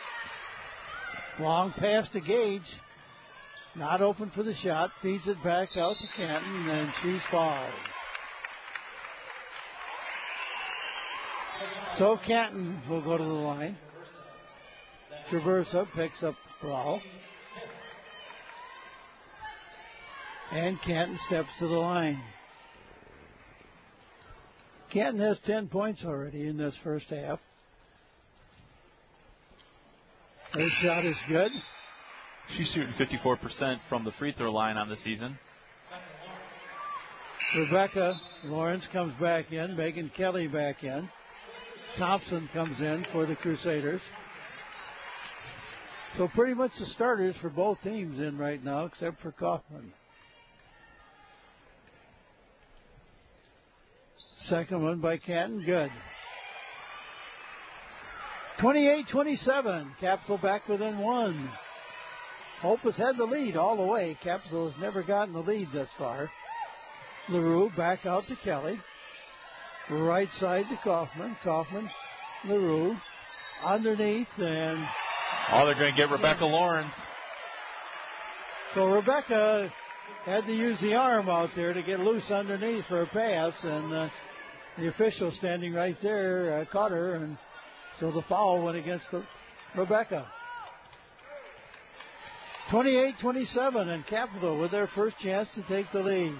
Long pass to Gage. Not open for the shot. Feeds it back out to Canton, and she's fouled. So Canton will go to the line. Traversa picks up the ball. And Canton steps to the line. Canton has 10 points already in this first half. Her shot is good. She's shooting 54% from the free throw line on the season. Rebecca Lawrence comes back in. Megan Kelly back in. Thompson comes in for the Crusaders. So pretty much the starters for both teams in right now, except for Kaufman. Second one by Canton, good. 28-27. Capital back within 1. Hope has had the lead all the way. Capital has never gotten the lead thus far. LaRue back out to Kelly. Right side to Kaufman. Kaufman, LaRue, underneath, and... Oh, they're going to get Rebecca Lawrence. So Rebecca had to use the arm out there to get loose underneath for a pass, and the official standing right there caught her, and so the foul went against Rebecca. 28-27, and Capital with their first chance to take the lead.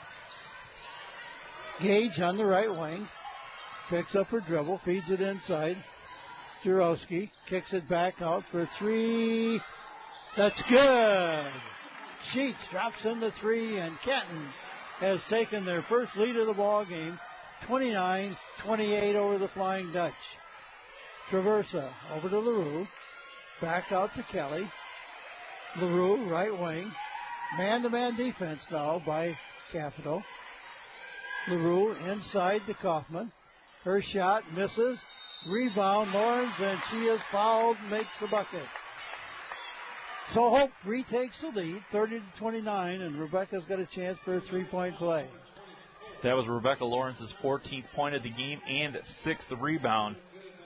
Gage on the right wing. Picks up her dribble, feeds it inside. Jurowski kicks it back out for 3. That's good. Sheets drops into 3, and Canton has taken their first lead of the ball game, 29-28 over the Flying Dutch. Traversa over to LaRue. Back out to Kelly. LaRue, right wing. Man-to-man defense now by Capital. LaRue inside to Kaufman. Her shot misses. Rebound Lawrence, and she is fouled, makes the bucket. So Hope retakes the lead, 30-29, and Rebecca's got a chance for a three-point play. That was Rebecca Lawrence's 14th point of the game and 6th rebound.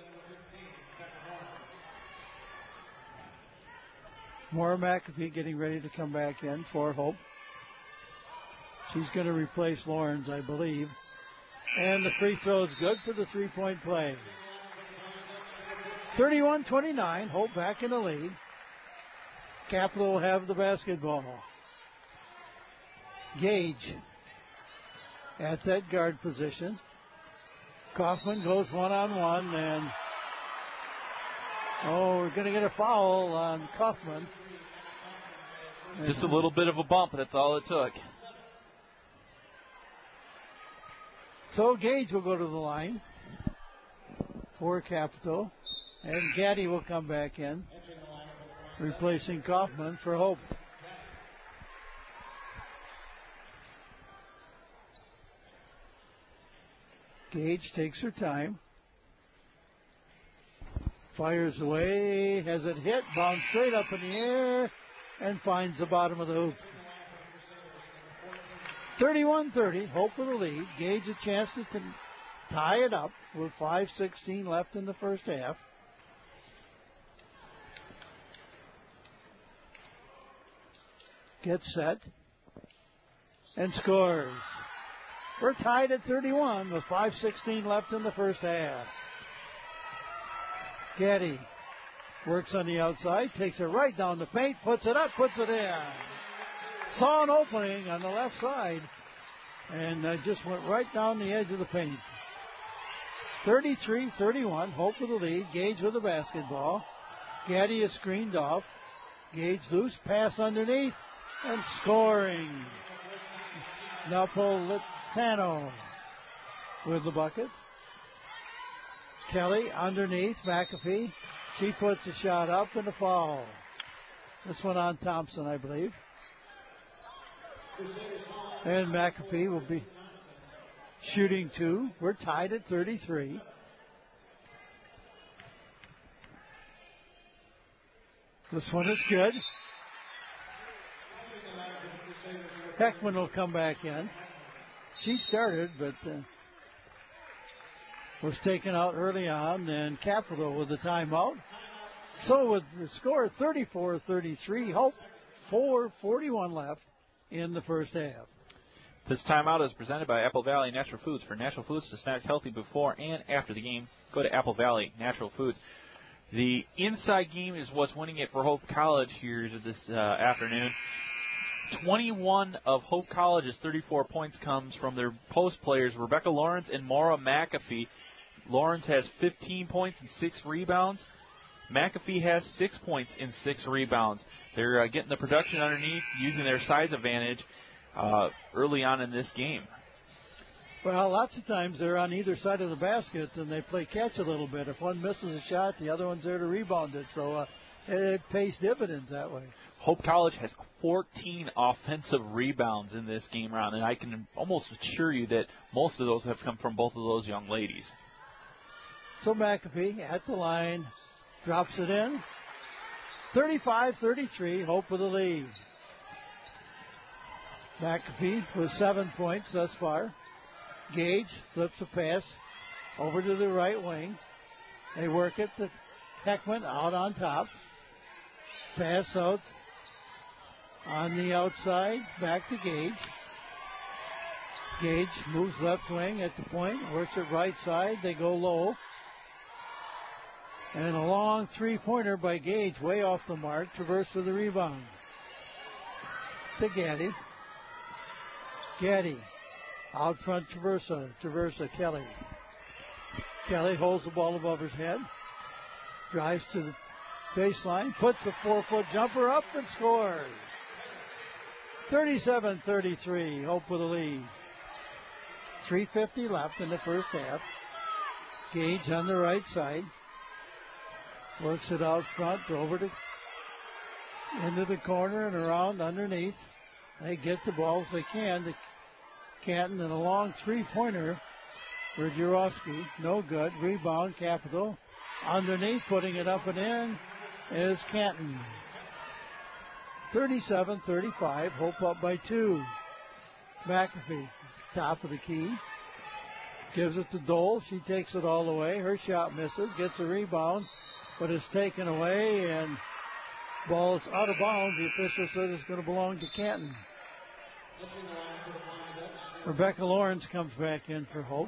Maura McAfee getting ready to come back in for Hope. She's going to replace Lawrence, I believe. And the free throw is good for the three-point play. 31-29, Hope back in the lead. Capital will have the basketball. Gage at that guard position. Kaufman goes one-on-one, and we're going to get a foul on Kaufman. Just a little bit of a bump, that's all it took. So Gage will go to the line for Capital, and Gaddy will come back in, replacing Kaufman for Hope. Gage takes her time. Fires away, has it hit, bounce straight up in the air, and finds the bottom of the hoop. 31-30, Hope with the lead. Gage a chance to tie it up with 5:16 left in the first half. Gets set and scores. We're tied at 31 with 5:16 left in the first half. Gaddy works on the outside, takes it right down the paint, puts it up, puts it in. Saw an opening on the left side and just went right down the edge of the paint. 33-31, Hope with the lead. Gage with the basketball. Gaddy is screened off. Gage loose, pass underneath, and scoring. Napolitano with the bucket. Kelly underneath McAfee. She puts the shot up and a foul. This one on Thompson, I believe. And McAfee will be shooting two. We're tied at 33. This one is good. Heckman will come back in. She started, but was taken out early on, and Capital with the timeout. So with the score 34-33, Hope 4:41 left in the first half. This timeout is presented by Apple Valley Natural Foods. For natural foods to snack healthy before and after the game, go to Apple Valley Natural Foods. The inside game is what's winning it for Hope College here this afternoon. 21 of Hope College's 34 points comes from their post players, Rebecca Lawrence and Maura McAfee. Lawrence has 15 points and 6 rebounds. McAfee has 6 points and 6 rebounds. They're getting the production underneath, using their size advantage early on in this game. Well, lots of times they're on either side of the basket and they play catch a little bit. If one misses a shot, the other one's there to rebound it. So it pays dividends that way. Hope College has 14 offensive rebounds in this game round, and I can almost assure you that most of those have come from both of those young ladies. So McAfee at the line, drops it in. 35-33, Hope with the lead. McAfee with 7 points thus far. Gage flips a pass over to the right wing. They work it to Heckman out on top. Pass out on the outside, back to Gage. Gage moves left wing at the point, works it right side. They go low. And a long three-pointer by Gage, way off the mark. Traverse for the rebound. To Gaddy. Gaddy. Out front, Traversa, Kelly. Kelly holds the ball above his head. Drives to the baseline. Puts a 4-foot jumper up and scores. 37-33. Hope with the lead. 3:50 left in the first half. Gage on the right side. Works it out front, over to into the corner and around underneath. They get the ball if they can to Canton, and a long three-pointer for Jurowski. No good. Rebound, Capital. Underneath, putting it up and in is Canton. 37-35. Hope up by 2. McAfee, top of the key. Gives it to Dole. She takes it all the way. Her shot misses. Gets a rebound, but is taken away, and ball is out of bounds. The official says it's going to belong to Canton. Rebecca Lawrence comes back in for Hope.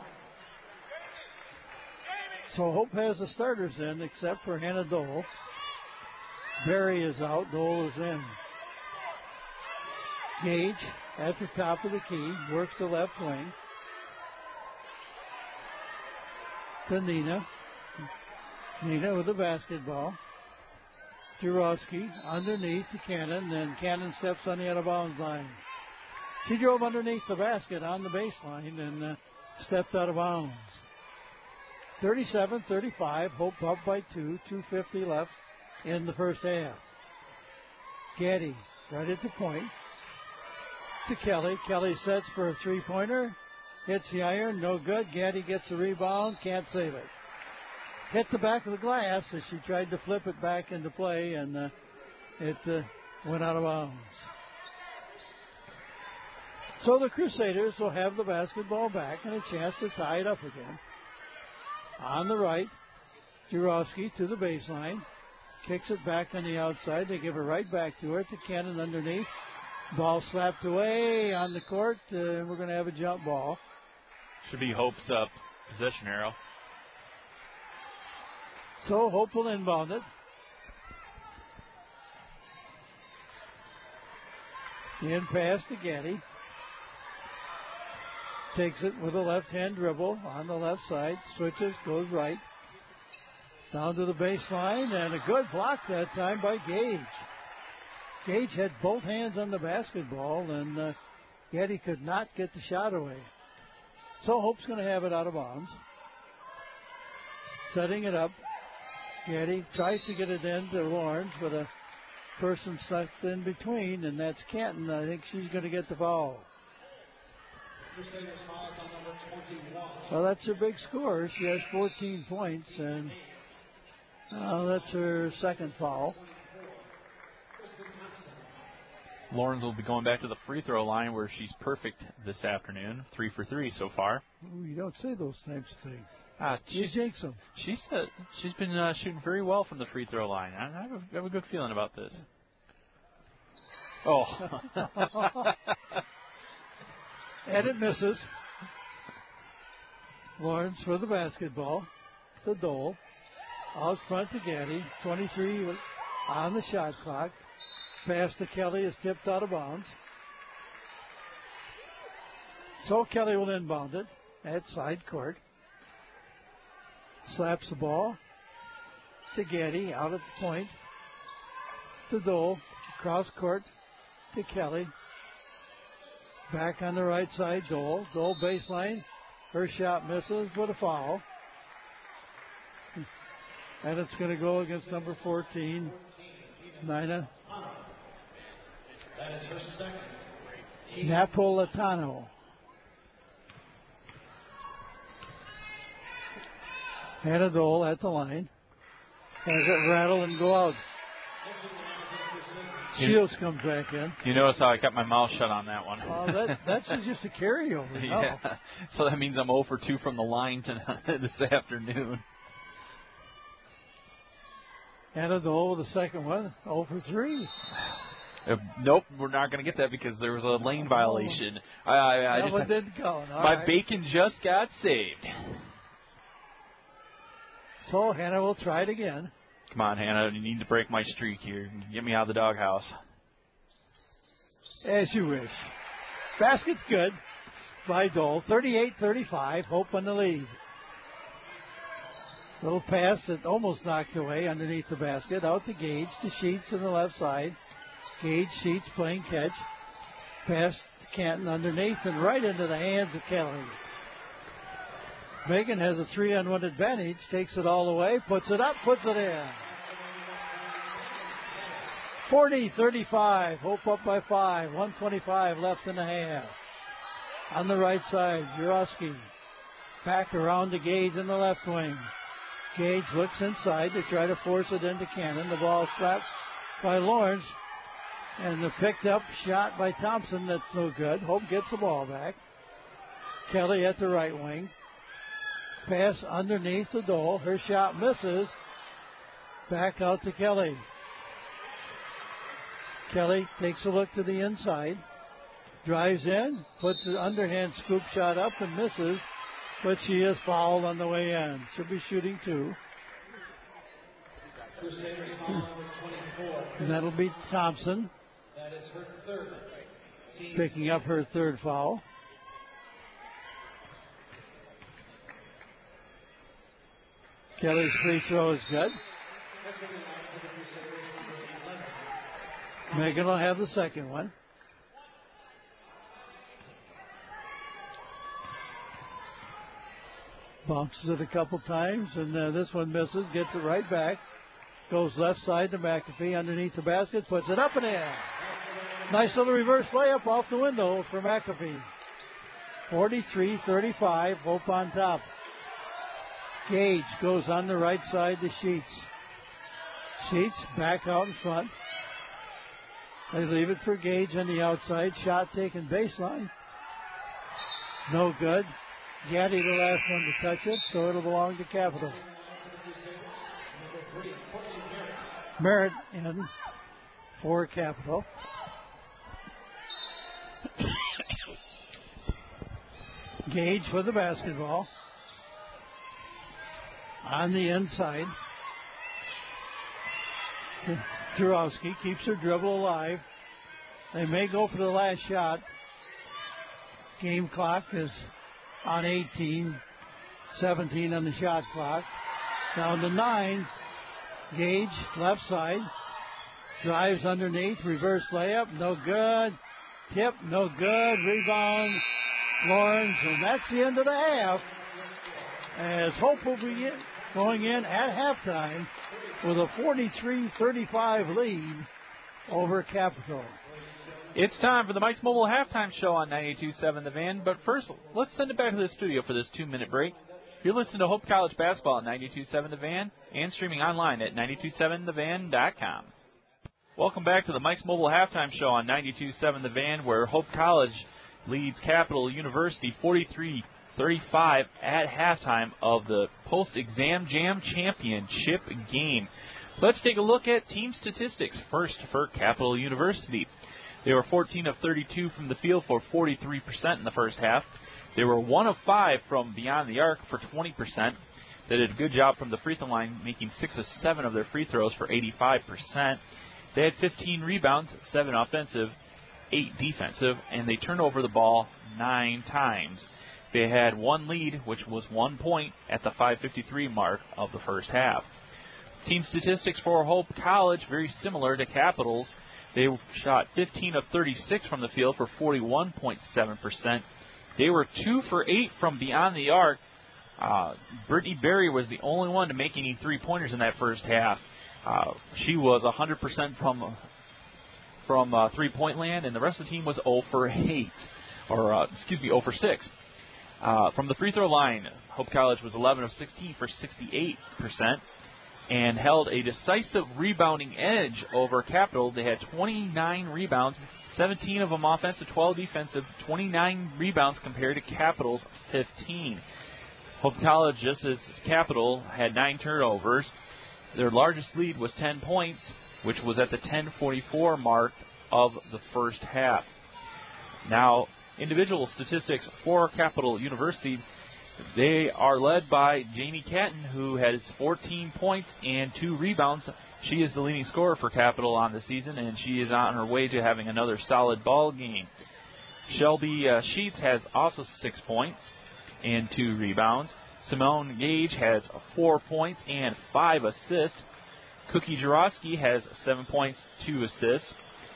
So Hope has the starters in, except for Hannah Dole. Berry is out. Dole is in. Gage at the top of the key. Works the left wing. To Nina. Nina with the basketball. Jurowski underneath to Cannon, and Cannon steps on the out-of-bounds line. She drove underneath the basket on the baseline and stepped out of bounds. 37-35, Hope up by 2, 2:50 left in the first half. Gaddy right at the point to Kelly. Kelly sets for a three-pointer. Hits the iron, no good. Gaddy gets the rebound, can't save it. Hit the back of the glass as she tried to flip it back into play, and it went out of bounds. So the Crusaders will have the basketball back and a chance to tie it up again. On the right, Jurowski to the baseline. Kicks it back on the outside. They give it right back to her, to Cannon underneath. Ball slapped away on the court. We're going to have a jump ball. Should be Hope's possession arrow. So Hope will inbound it. In pass to Gaddy. Takes it with a left-hand dribble on the left side. Switches, goes right. Down to the baseline, and a good block that time by Gage. Gage had both hands on the basketball, and Gaddy could not get the shot away. So Hope's going to have it out of bounds. Setting it up. Gaddy tries to get it in to Lawrence, but a person stuck in between, and that's Canton. I think she's going to get the foul. Well, that's her big score. She has 14 points, and that's her second foul. Lawrence will be going back to the free throw line where she's perfect this afternoon. 3 for 3 so far. Ooh, you don't say those types of things. You jinx them. She's been shooting very well from the free throw line. I have a good feeling about this. Oh. And it misses. Lawrence for the basketball. To Dole. Out front to Gaddy. 23 on the shot clock. Pass to Kelly is tipped out of bounds. So Kelly will inbound it at side court. Slaps the ball to Gaddy out at the point. To Dole. Cross court to Kelly. Back on the right side, Dole. Dole baseline. Her shot misses, but a foul. And it's going to go against number 14, Nina That is her second. Napolitano. Hannah Dole at the line. Has it rattle and go out. Shields comes back in. You notice how I kept my mouth shut on that one. That's just a carryover. Yeah. So that means I'm 0 for 2 from the line this afternoon. Hannah Dole with the second one. 0 for 3. Nope, we're not going to get that because there was a lane violation. That one didn't count. My bacon just got saved. So Hannah will try it again. Come on, Hannah. You need to break my streak here. Get me out of the doghouse. As you wish. Basket's good by Dole. 38-35. Hope on the lead. Little pass that almost knocked away underneath the basket. Out to Gage. To Sheets on the left side. Gage, Sheets playing catch. Pass to Canton underneath and right into the hands of Kelly. Megan has a 3-on-1 advantage. Takes it all away. Puts it up. Puts it in. 40-35. Hope up by 5. 1:25 left in the half. On the right side, Jurowski. Back around to Gage in the left wing. Gage looks inside to try to force it into Cannon. The ball slapped by Lawrence. And the picked up shot by Thompson, that's no good. Hope gets the ball back. Kelly at the right wing. Pass underneath the Dole. Her shot misses. Back out to Kelly. Kelly takes a look to the inside. Drives in. Puts an underhand scoop shot up and misses. But she is fouled on the way in. She'll be shooting 2. And that'll be Thompson. That is her third. Picking up her third foul. Kelly's free throw is good. Megan will have the second one. Bounces it a couple times, and this one misses. Gets it right back. Goes left side to McAfee underneath the basket. Puts it up and in. Nice little reverse layup off the window for McAfee. 43-35. Hope on top. Gage goes on the right side to Sheets. Sheets back out in front. They leave it for Gage on the outside. Shot taken baseline. No good. Gaddy the last one to touch it, so it'll belong to Capital. Merritt in for Capital. Gage with the basketball. On the inside. Jurowski keeps her dribble alive. They may go for the last shot. Game clock is on 18. 17 on the shot clock. Down to 9. Gage, left side. Drives underneath. Reverse layup. No good. Tip. No good. Rebound. Lawrence. And that's the end of the half. As Hope will be going in at halftime with a 43-35 lead over Capital. It's time for the Mike's Mobile Halftime Show on 92.7 The Van. But first, let's send it back to the studio for this 2-minute break. You're listening to Hope College Basketball at 92.7 The Van and streaming online at 927thevan.com. Welcome back to the Mike's Mobile Halftime Show on 92.7 The Van, where Hope College leads Capital University 43-35 at halftime of the post-exam jam championship game. Let's take a look at team statistics. First for Capital University. They were 14 of 32 from the field for 43% in the first half. They were 1 of 5 from beyond the arc for 20%. They did a good job from the free throw line, making 6 of 7 of their free throws for 85%. They had 15 rebounds, 7 offensive, 8 defensive, and they turned over the ball 9 times. They had one lead, which was 1 point at the 5:53 mark of the first half. Team statistics for Hope College, very similar to Capital's. They shot 15 of 36 from the field for 41.7%. They were 2 for 8 from beyond the arc. Brittany Berry was the only one to make any three-pointers in that first half. She was 100% from three-point land, and the rest of the team was 0 for 8, or 0 for 6. From the free throw line, Hope College was 11 of 16 for 68%, and held a decisive rebounding edge over Capital. They had 29 rebounds, 17 of them offensive, 12 defensive, 29 rebounds compared to Capital's 15. Hope College, just as Capital, had 9 turnovers. Their largest lead was 10 points, which was at the 10:44 mark of the first half. Now, individual statistics for Capital University, they are led by Jamie Catton, who has 14 points and 2 rebounds. She is the leading scorer for Capital on the season, and she is on her way to having another solid ball game. Shelby Sheets has also 6 points and 2 rebounds. Simone Gage has 4 points and 5 assists. Cookie Jarosky has 7 points, 2 assists.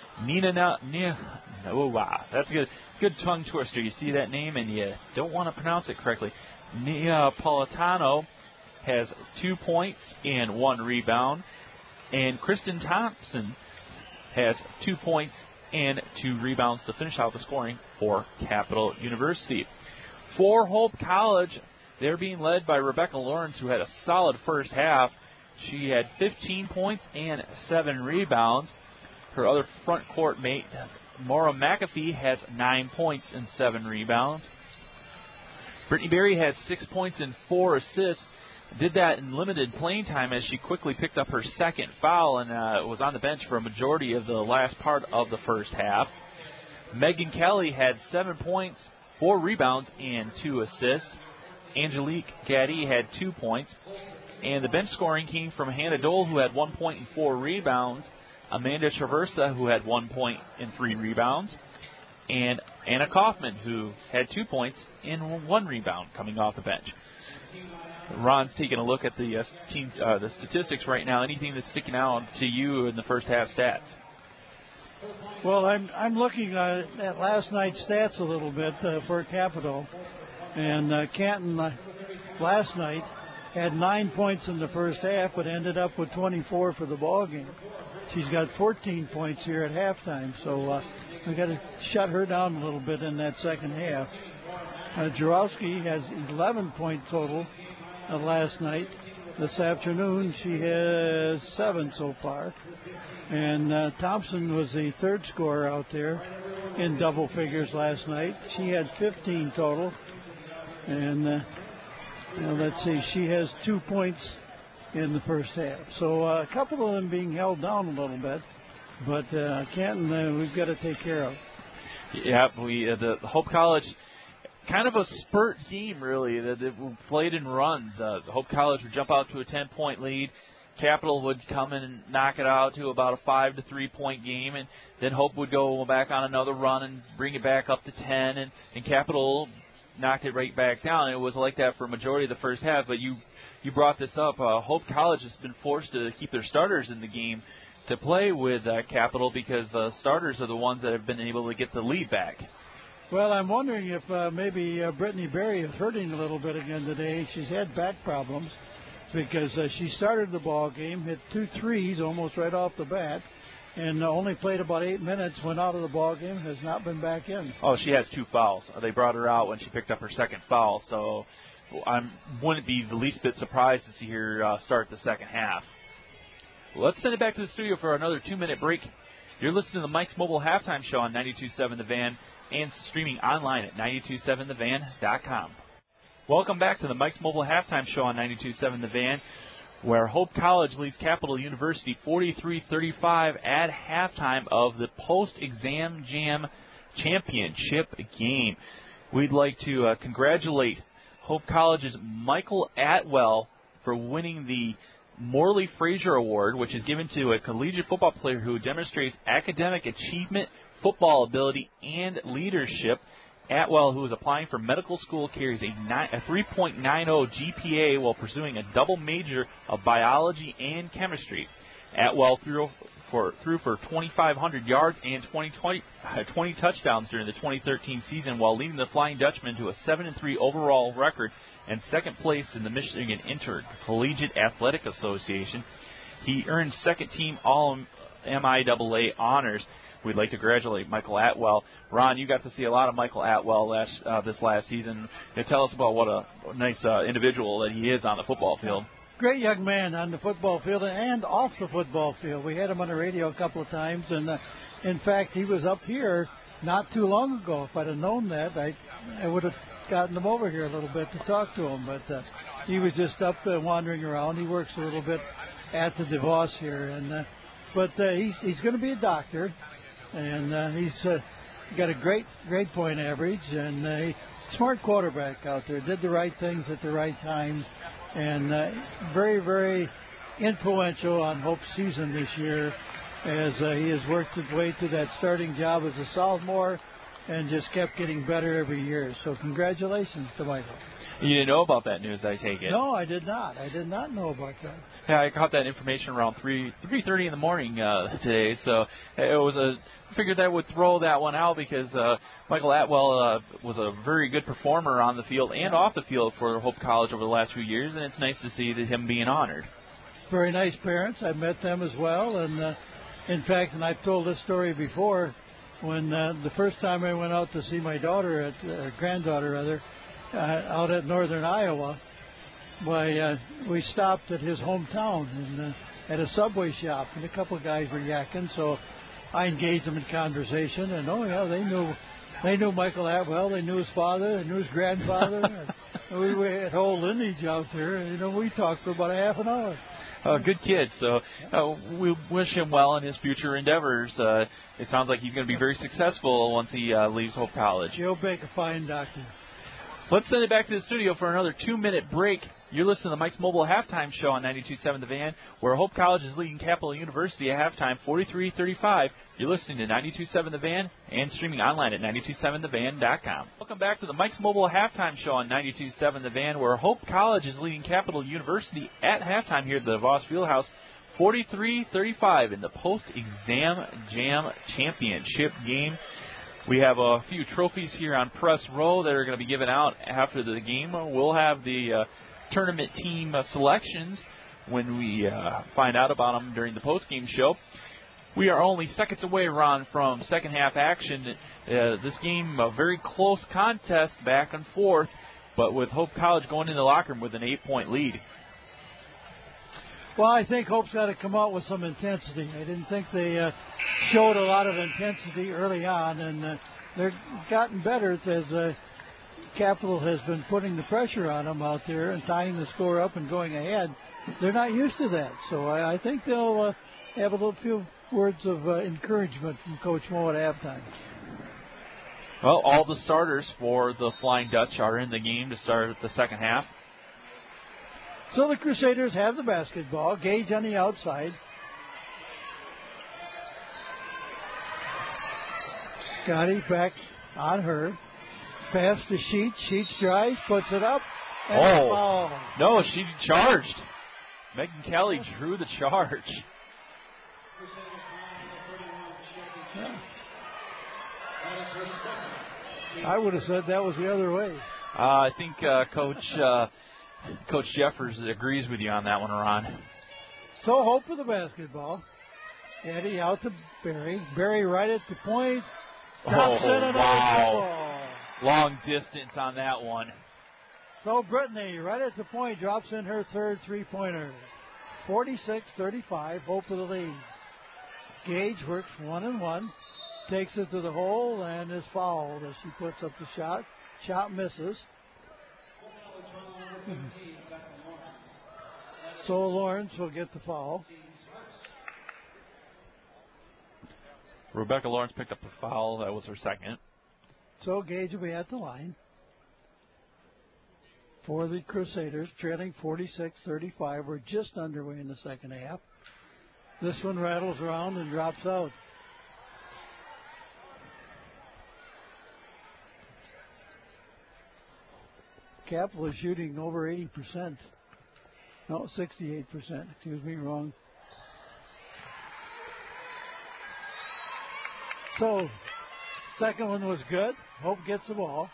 That's a good tongue twister. You see that name and you don't want to pronounce it correctly. Neapolitano has 2 points and 1 rebound. And Kristen Thompson has 2 points and 2 rebounds to finish out the scoring for Capital University. For Hope College, they're being led by Rebecca Lawrence, who had a solid first half. She had 15 points and 7 rebounds. her other front court mate, Maura McAfee, has 9 points and 7 rebounds. Brittany Berry has 6 points and 4 assists. Did that in limited playing time as she quickly picked up her second foul and was on the bench for a majority of the last part of the first half. Megan Kelly had 7 points, 4 rebounds, and 2 assists. Angelique Gaddy had 2 points. And the bench scoring came from Hannah Dole, who had 1 point and 4 rebounds. Amanda Traversa, who had 1 point and 3 rebounds. And Anna Kaufman, who had 2 points and 1 rebound coming off the bench. Ron's taking a look at the the statistics right now. Anything that's sticking out to you in the first half stats? Well, I'm looking at last night's stats a little bit for Capital. And Canton last night had 9 points in the first half, but ended up with 24 for the ball game. She's got 14 points here at halftime, so we got to shut her down a little bit in that second half. Jarowski has 11 point total last night. This afternoon she has 7 so far. And Thompson was the third scorer out there in double figures last night. She had 15 total. And let's see, she has 2 points in the first half. So a couple of them being held down a little bit. But Canton, we've got to take care of. Yeah, the Hope College, kind of a spurt game, really, that played in runs. Hope College would jump out to a 10-point lead. Capital would come in and knock it out to about a 5 to 3 point game, and then Hope would go back on another run and bring it back up to 10, and Capital knocked it right back down. It was like that for a majority of the first half, but you brought this up. Hope College has been forced to keep their starters in the game to play with Capital because the starters are the ones that have been able to get the lead back. Well, I'm wondering if maybe Brittany Berry is hurting a little bit again today. She's had back problems because she started the ball game, hit 2 threes almost right off the bat, and only played about 8 minutes, went out of the ball game, has not been back in. Oh, she has 2 fouls. They brought her out when she picked up her second foul, so I wouldn't be the least bit surprised to see her start the second half. Let's send it back to the studio for another 2-minute break. You're listening to the Mike's Mobile Halftime Show on 92.7 The Van and streaming online at 927thevan.com. Welcome back to the Mike's Mobile Halftime Show on 92.7 The Van, where Hope College leads Capital University 43-35 at halftime of the post-exam jam championship game. We'd like to congratulate Hope College's Michael Atwell for winning the Morley Frazier Award, which is given to a collegiate football player who demonstrates academic achievement, football ability, and leadership. Atwell, who is applying for medical school, carries a 3.90 GPA while pursuing a double major of biology and chemistry. Atwell threw for 2,500 yards and 20 touchdowns during the 2013 season while leading the Flying Dutchman to a 7-3 overall record and second place in the Michigan Intercollegiate Athletic Association. He earned second-team All-MIAA honors. We'd like to congratulate Michael Atwell. Ron, you got to see a lot of Michael Atwell this last season. Tell us about what a nice individual that he is on the football field. Great young man on the football field and off the football field. We had him on the radio a couple of times, and in fact, he was up here not too long ago. If I'd have known that, I would have gotten him over here a little bit to talk to him, but he was just up wandering around. He works a little bit at the DeVos here, but he's going to be a doctor. And he's got a great point average, and a smart quarterback out there. Did the right things at the right time, and very, very influential on Hope's season this year as he has worked his way to that starting job as a sophomore and just kept getting better every year. So congratulations to Michael. You didn't know about that news, I take it? No, I did not. I did not know about that. Yeah, I caught that information around 3:30 in the morning today, so it was I figured I would throw that one out because Michael Atwell was a very good performer on the field and off the field for Hope College over the last few years, and it's nice to see him being honored. Very nice parents. I met them as well, and in fact, and I've told this story before, when the first time I went out to see my daughter, granddaughter rather, out at northern Iowa, we stopped at his hometown and at a Subway shop, and a couple of guys were yakking, so I engaged them in conversation, and they knew Michael Atwell, they knew his father, they knew his grandfather. We had whole lineage out there, and we talked for about a half an hour. Good kid. So we wish him well in his future endeavors. It sounds like he's going to be very successful once he leaves Hope College. He'll make a fine doctor. Let's send it back to the studio for another 2-minute break. You're listening to the Mike's Mobile Halftime Show on 92.7 The Van, where Hope College is leading Capital University at halftime 43-35. You're listening to 92.7 The Van and streaming online at 927thevan.com. Welcome back to the Mike's Mobile Halftime Show on 92.7 The Van, where Hope College is leading Capital University at halftime here at the DeVos Fieldhouse 43-35 in the post-exam jam championship game. We have a few trophies here on press row that are going to be given out after the game. We'll have the tournament team selections when we find out about them during the post-game show. We are only seconds away, Ron, from second half action. This game, a very close contest, back and forth, but with Hope College going in the locker room with an 8-point lead. Well, I think Hope's got to come out with some intensity. I didn't think they showed a lot of intensity early on, and they've gotten better as Capital has been putting the pressure on them out there and tying the score up and going ahead. They're not used to that, so I think they'll have a little few words of encouragement from Coach Moe at halftime. Well, all the starters for the Flying Dutch are in the game to start the second half. So the Crusaders have the basketball. Gage on the outside. Gotti back on her. Pass to Sheets. Sheets drives, puts it up. And foul. No, she charged. Megan Kelly drew the charge. Yeah. I would have said that was the other way. I think Coach Jeffers agrees with you on that one, Ron. So Hope for the basketball. Eddie out to Barry. Barry right at the point. Drops in another ball. Long distance on that one. So Brittany right at the point drops in her third three-pointer. 46-35, Hope for the lead. Gage works 1-and-1. Takes it to the hole and is fouled as she puts up the shot. Shot misses. So Lawrence will get the foul. Rebecca Lawrence picked up the foul. That was her second. So Gage will be at the line for the Crusaders, trailing 46-35. We're just underway in the second half. This one rattles around and drops out. Capital is shooting over 80%. No, 68%. Excuse me, wrong. So, second one was good. Hope gets the ball.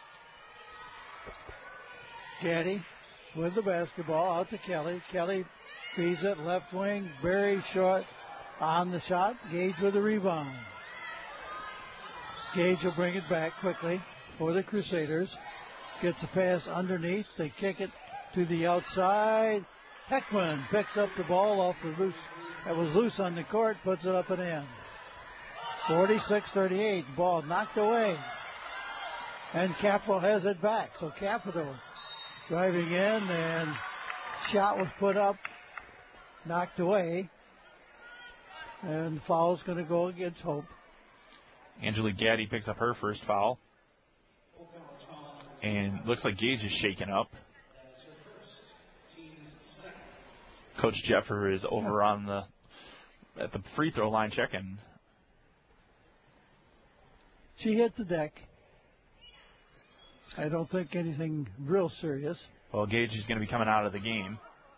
Gaddy with the basketball out to Kelly. Kelly feeds it left wing. Very short on the shot. Gage with the rebound. Gage will bring it back quickly for the Crusaders. Gets a pass underneath. They kick it to the outside. Heckman picks up the ball off the loose. That was loose on the court. Puts it up and in. 46-38. Ball knocked away. And Capital has it back. So Capital driving in and shot was put up. Knocked away. And the foul's going to go against Hope. Angelique Gaddy picks up her first foul. And looks like Gage is shaken up. Coach Jeffer is over on at the free throw line checking. She hit the deck. I don't think anything real serious. Well, Gage is going to be coming out of the game.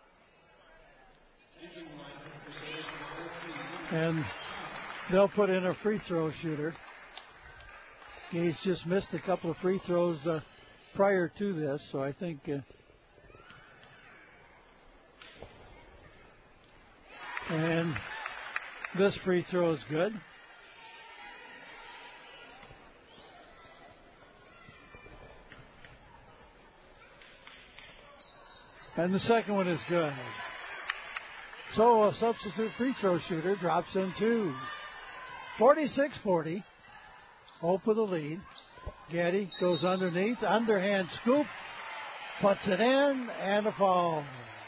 And they'll put in a free throw shooter. Gage just missed a couple of free throws prior to this, so I think and this free throw is good. And the second one is good. So a substitute free throw shooter drops in two. 46-40. Hope with the lead. Gaddy goes underneath. Underhand scoop. Puts it in. And a foul.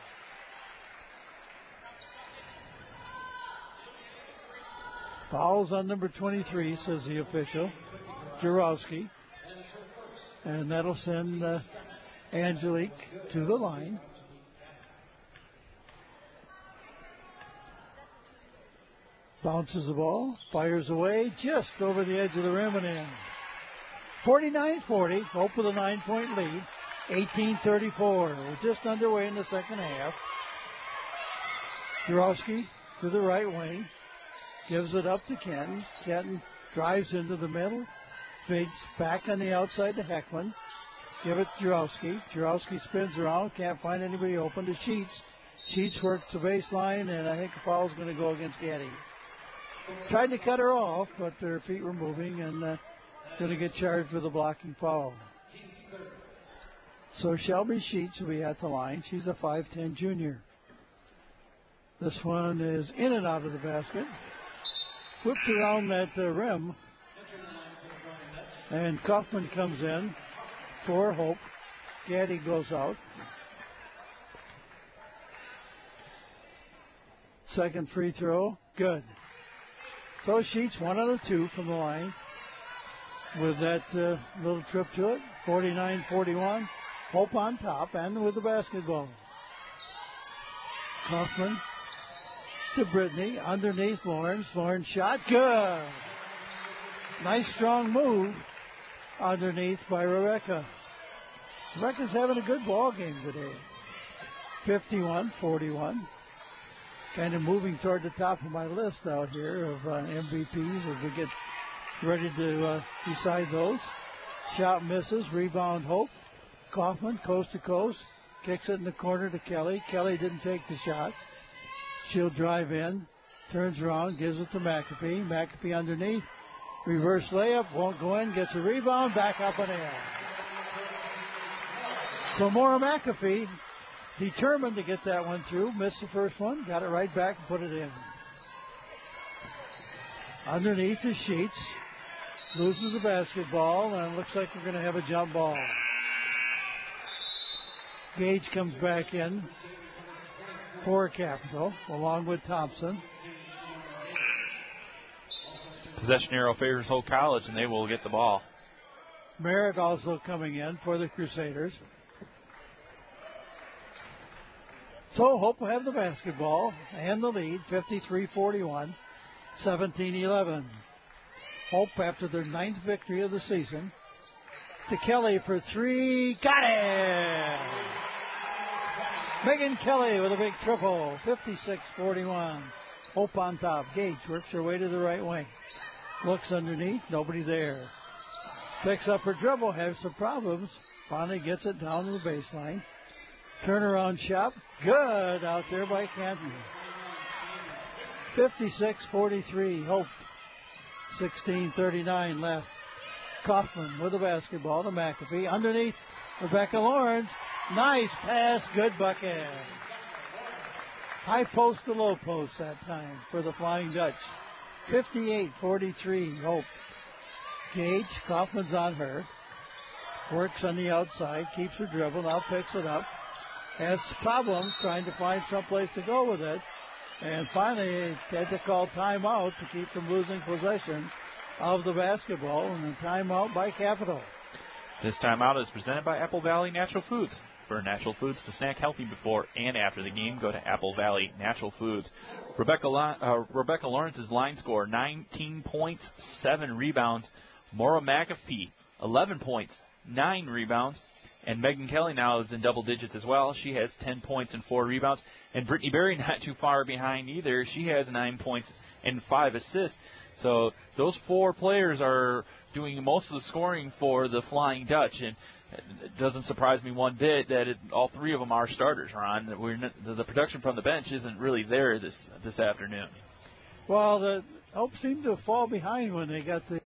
Fouls on number 23, says the official, Jarowski. And that'll send Angelique to the line. Bounces the ball, fires away, just over the edge of the rim and in. 49-40, Hope with a 9-point lead. 18-34. We're just underway in the second half. Jarowski to the right wing. Gives it up to Kenton. Kenton drives into the middle. Figs back on the outside to Heckman. Give it to Jarowski. Jarowski spins around. Can't find anybody open to Sheets. Sheets works the baseline, and I think the foul's going to go against Gaddy. Tried to cut her off, but their feet were moving, and going to get charged with a blocking foul. So Shelby Sheets will be at the line. She's a 5'10 junior. This one is in and out of the basket. Whipped around that rim. And Kaufman comes in for Hope. Gaddy goes out. Second free throw. Good. So Sheets 1 out of 2 from the line. With that little trip to it. 49-41. Hope on top and with the basketball. Kaufman to Brittany, underneath Lawrence. Lawrence shot, good. Nice strong move underneath by Rebecca. Rebecca's having a good ball game today. 51-41. Kind of moving toward the top of my list out here of MVPs as we get ready to decide those. Shot misses, rebound Hope. Kaufman, coast to coast, kicks it in the corner to Kelly. Kelly didn't take the shot. She'll drive in, turns around, gives it to McAfee. McAfee underneath, reverse layup, won't go in, gets a rebound, back up and in. So Maura McAfee, determined to get that one through, missed the first one, got it right back and put it in. Underneath the Sheets, loses the basketball, and it looks like we're going to have a jump ball. Gage comes back in for Capital, along with Thompson. Possession arrow favors Hope College, and they will get the ball. Merritt also coming in for the Crusaders. So Hope will have the basketball and the lead, 53-41, 17-11. Hope, after their 9th victory of the season, to Kelly for 3. Got it! Megan Kelly with a big triple, 56-41. Hope on top. Gage works her way to the right wing. Looks underneath, nobody there. Picks up her dribble, has some problems. Finally gets it down to the baseline. Turnaround shot, good out there by Canton. 56-43, Hope. 16:39 left. Kaufman with the basketball to McAfee. Underneath, Rebecca Lawrence. Nice pass, good bucket. High post to low post that time for the Flying Dutch. 58-43, Hope. Gage, Kaufman's on her. Works on the outside, keeps her dribble, now picks it up. Has problems trying to find someplace to go with it. And finally, had to call timeout to keep from losing possession of the basketball. And a timeout by Capital. This timeout is presented by Apple Valley Natural Foods. For natural foods to snack healthy before and after the game, go to Apple Valley Natural Foods. Rebecca Lawrence's line score, 19 points, 7 rebounds. Maura McAfee, 11 points, 9 rebounds. And Megan Kelly now is in double digits as well. She has 10 points and 4 rebounds. And Brittany Berry not too far behind either. She has 9 points and 5 assists. So those 4 players are doing most of the scoring for the Flying Dutch. And it doesn't surprise me one bit that all 3 of them are starters, Ron. The production from the bench isn't really there this afternoon. Well, the Hope seemed to fall behind when they got the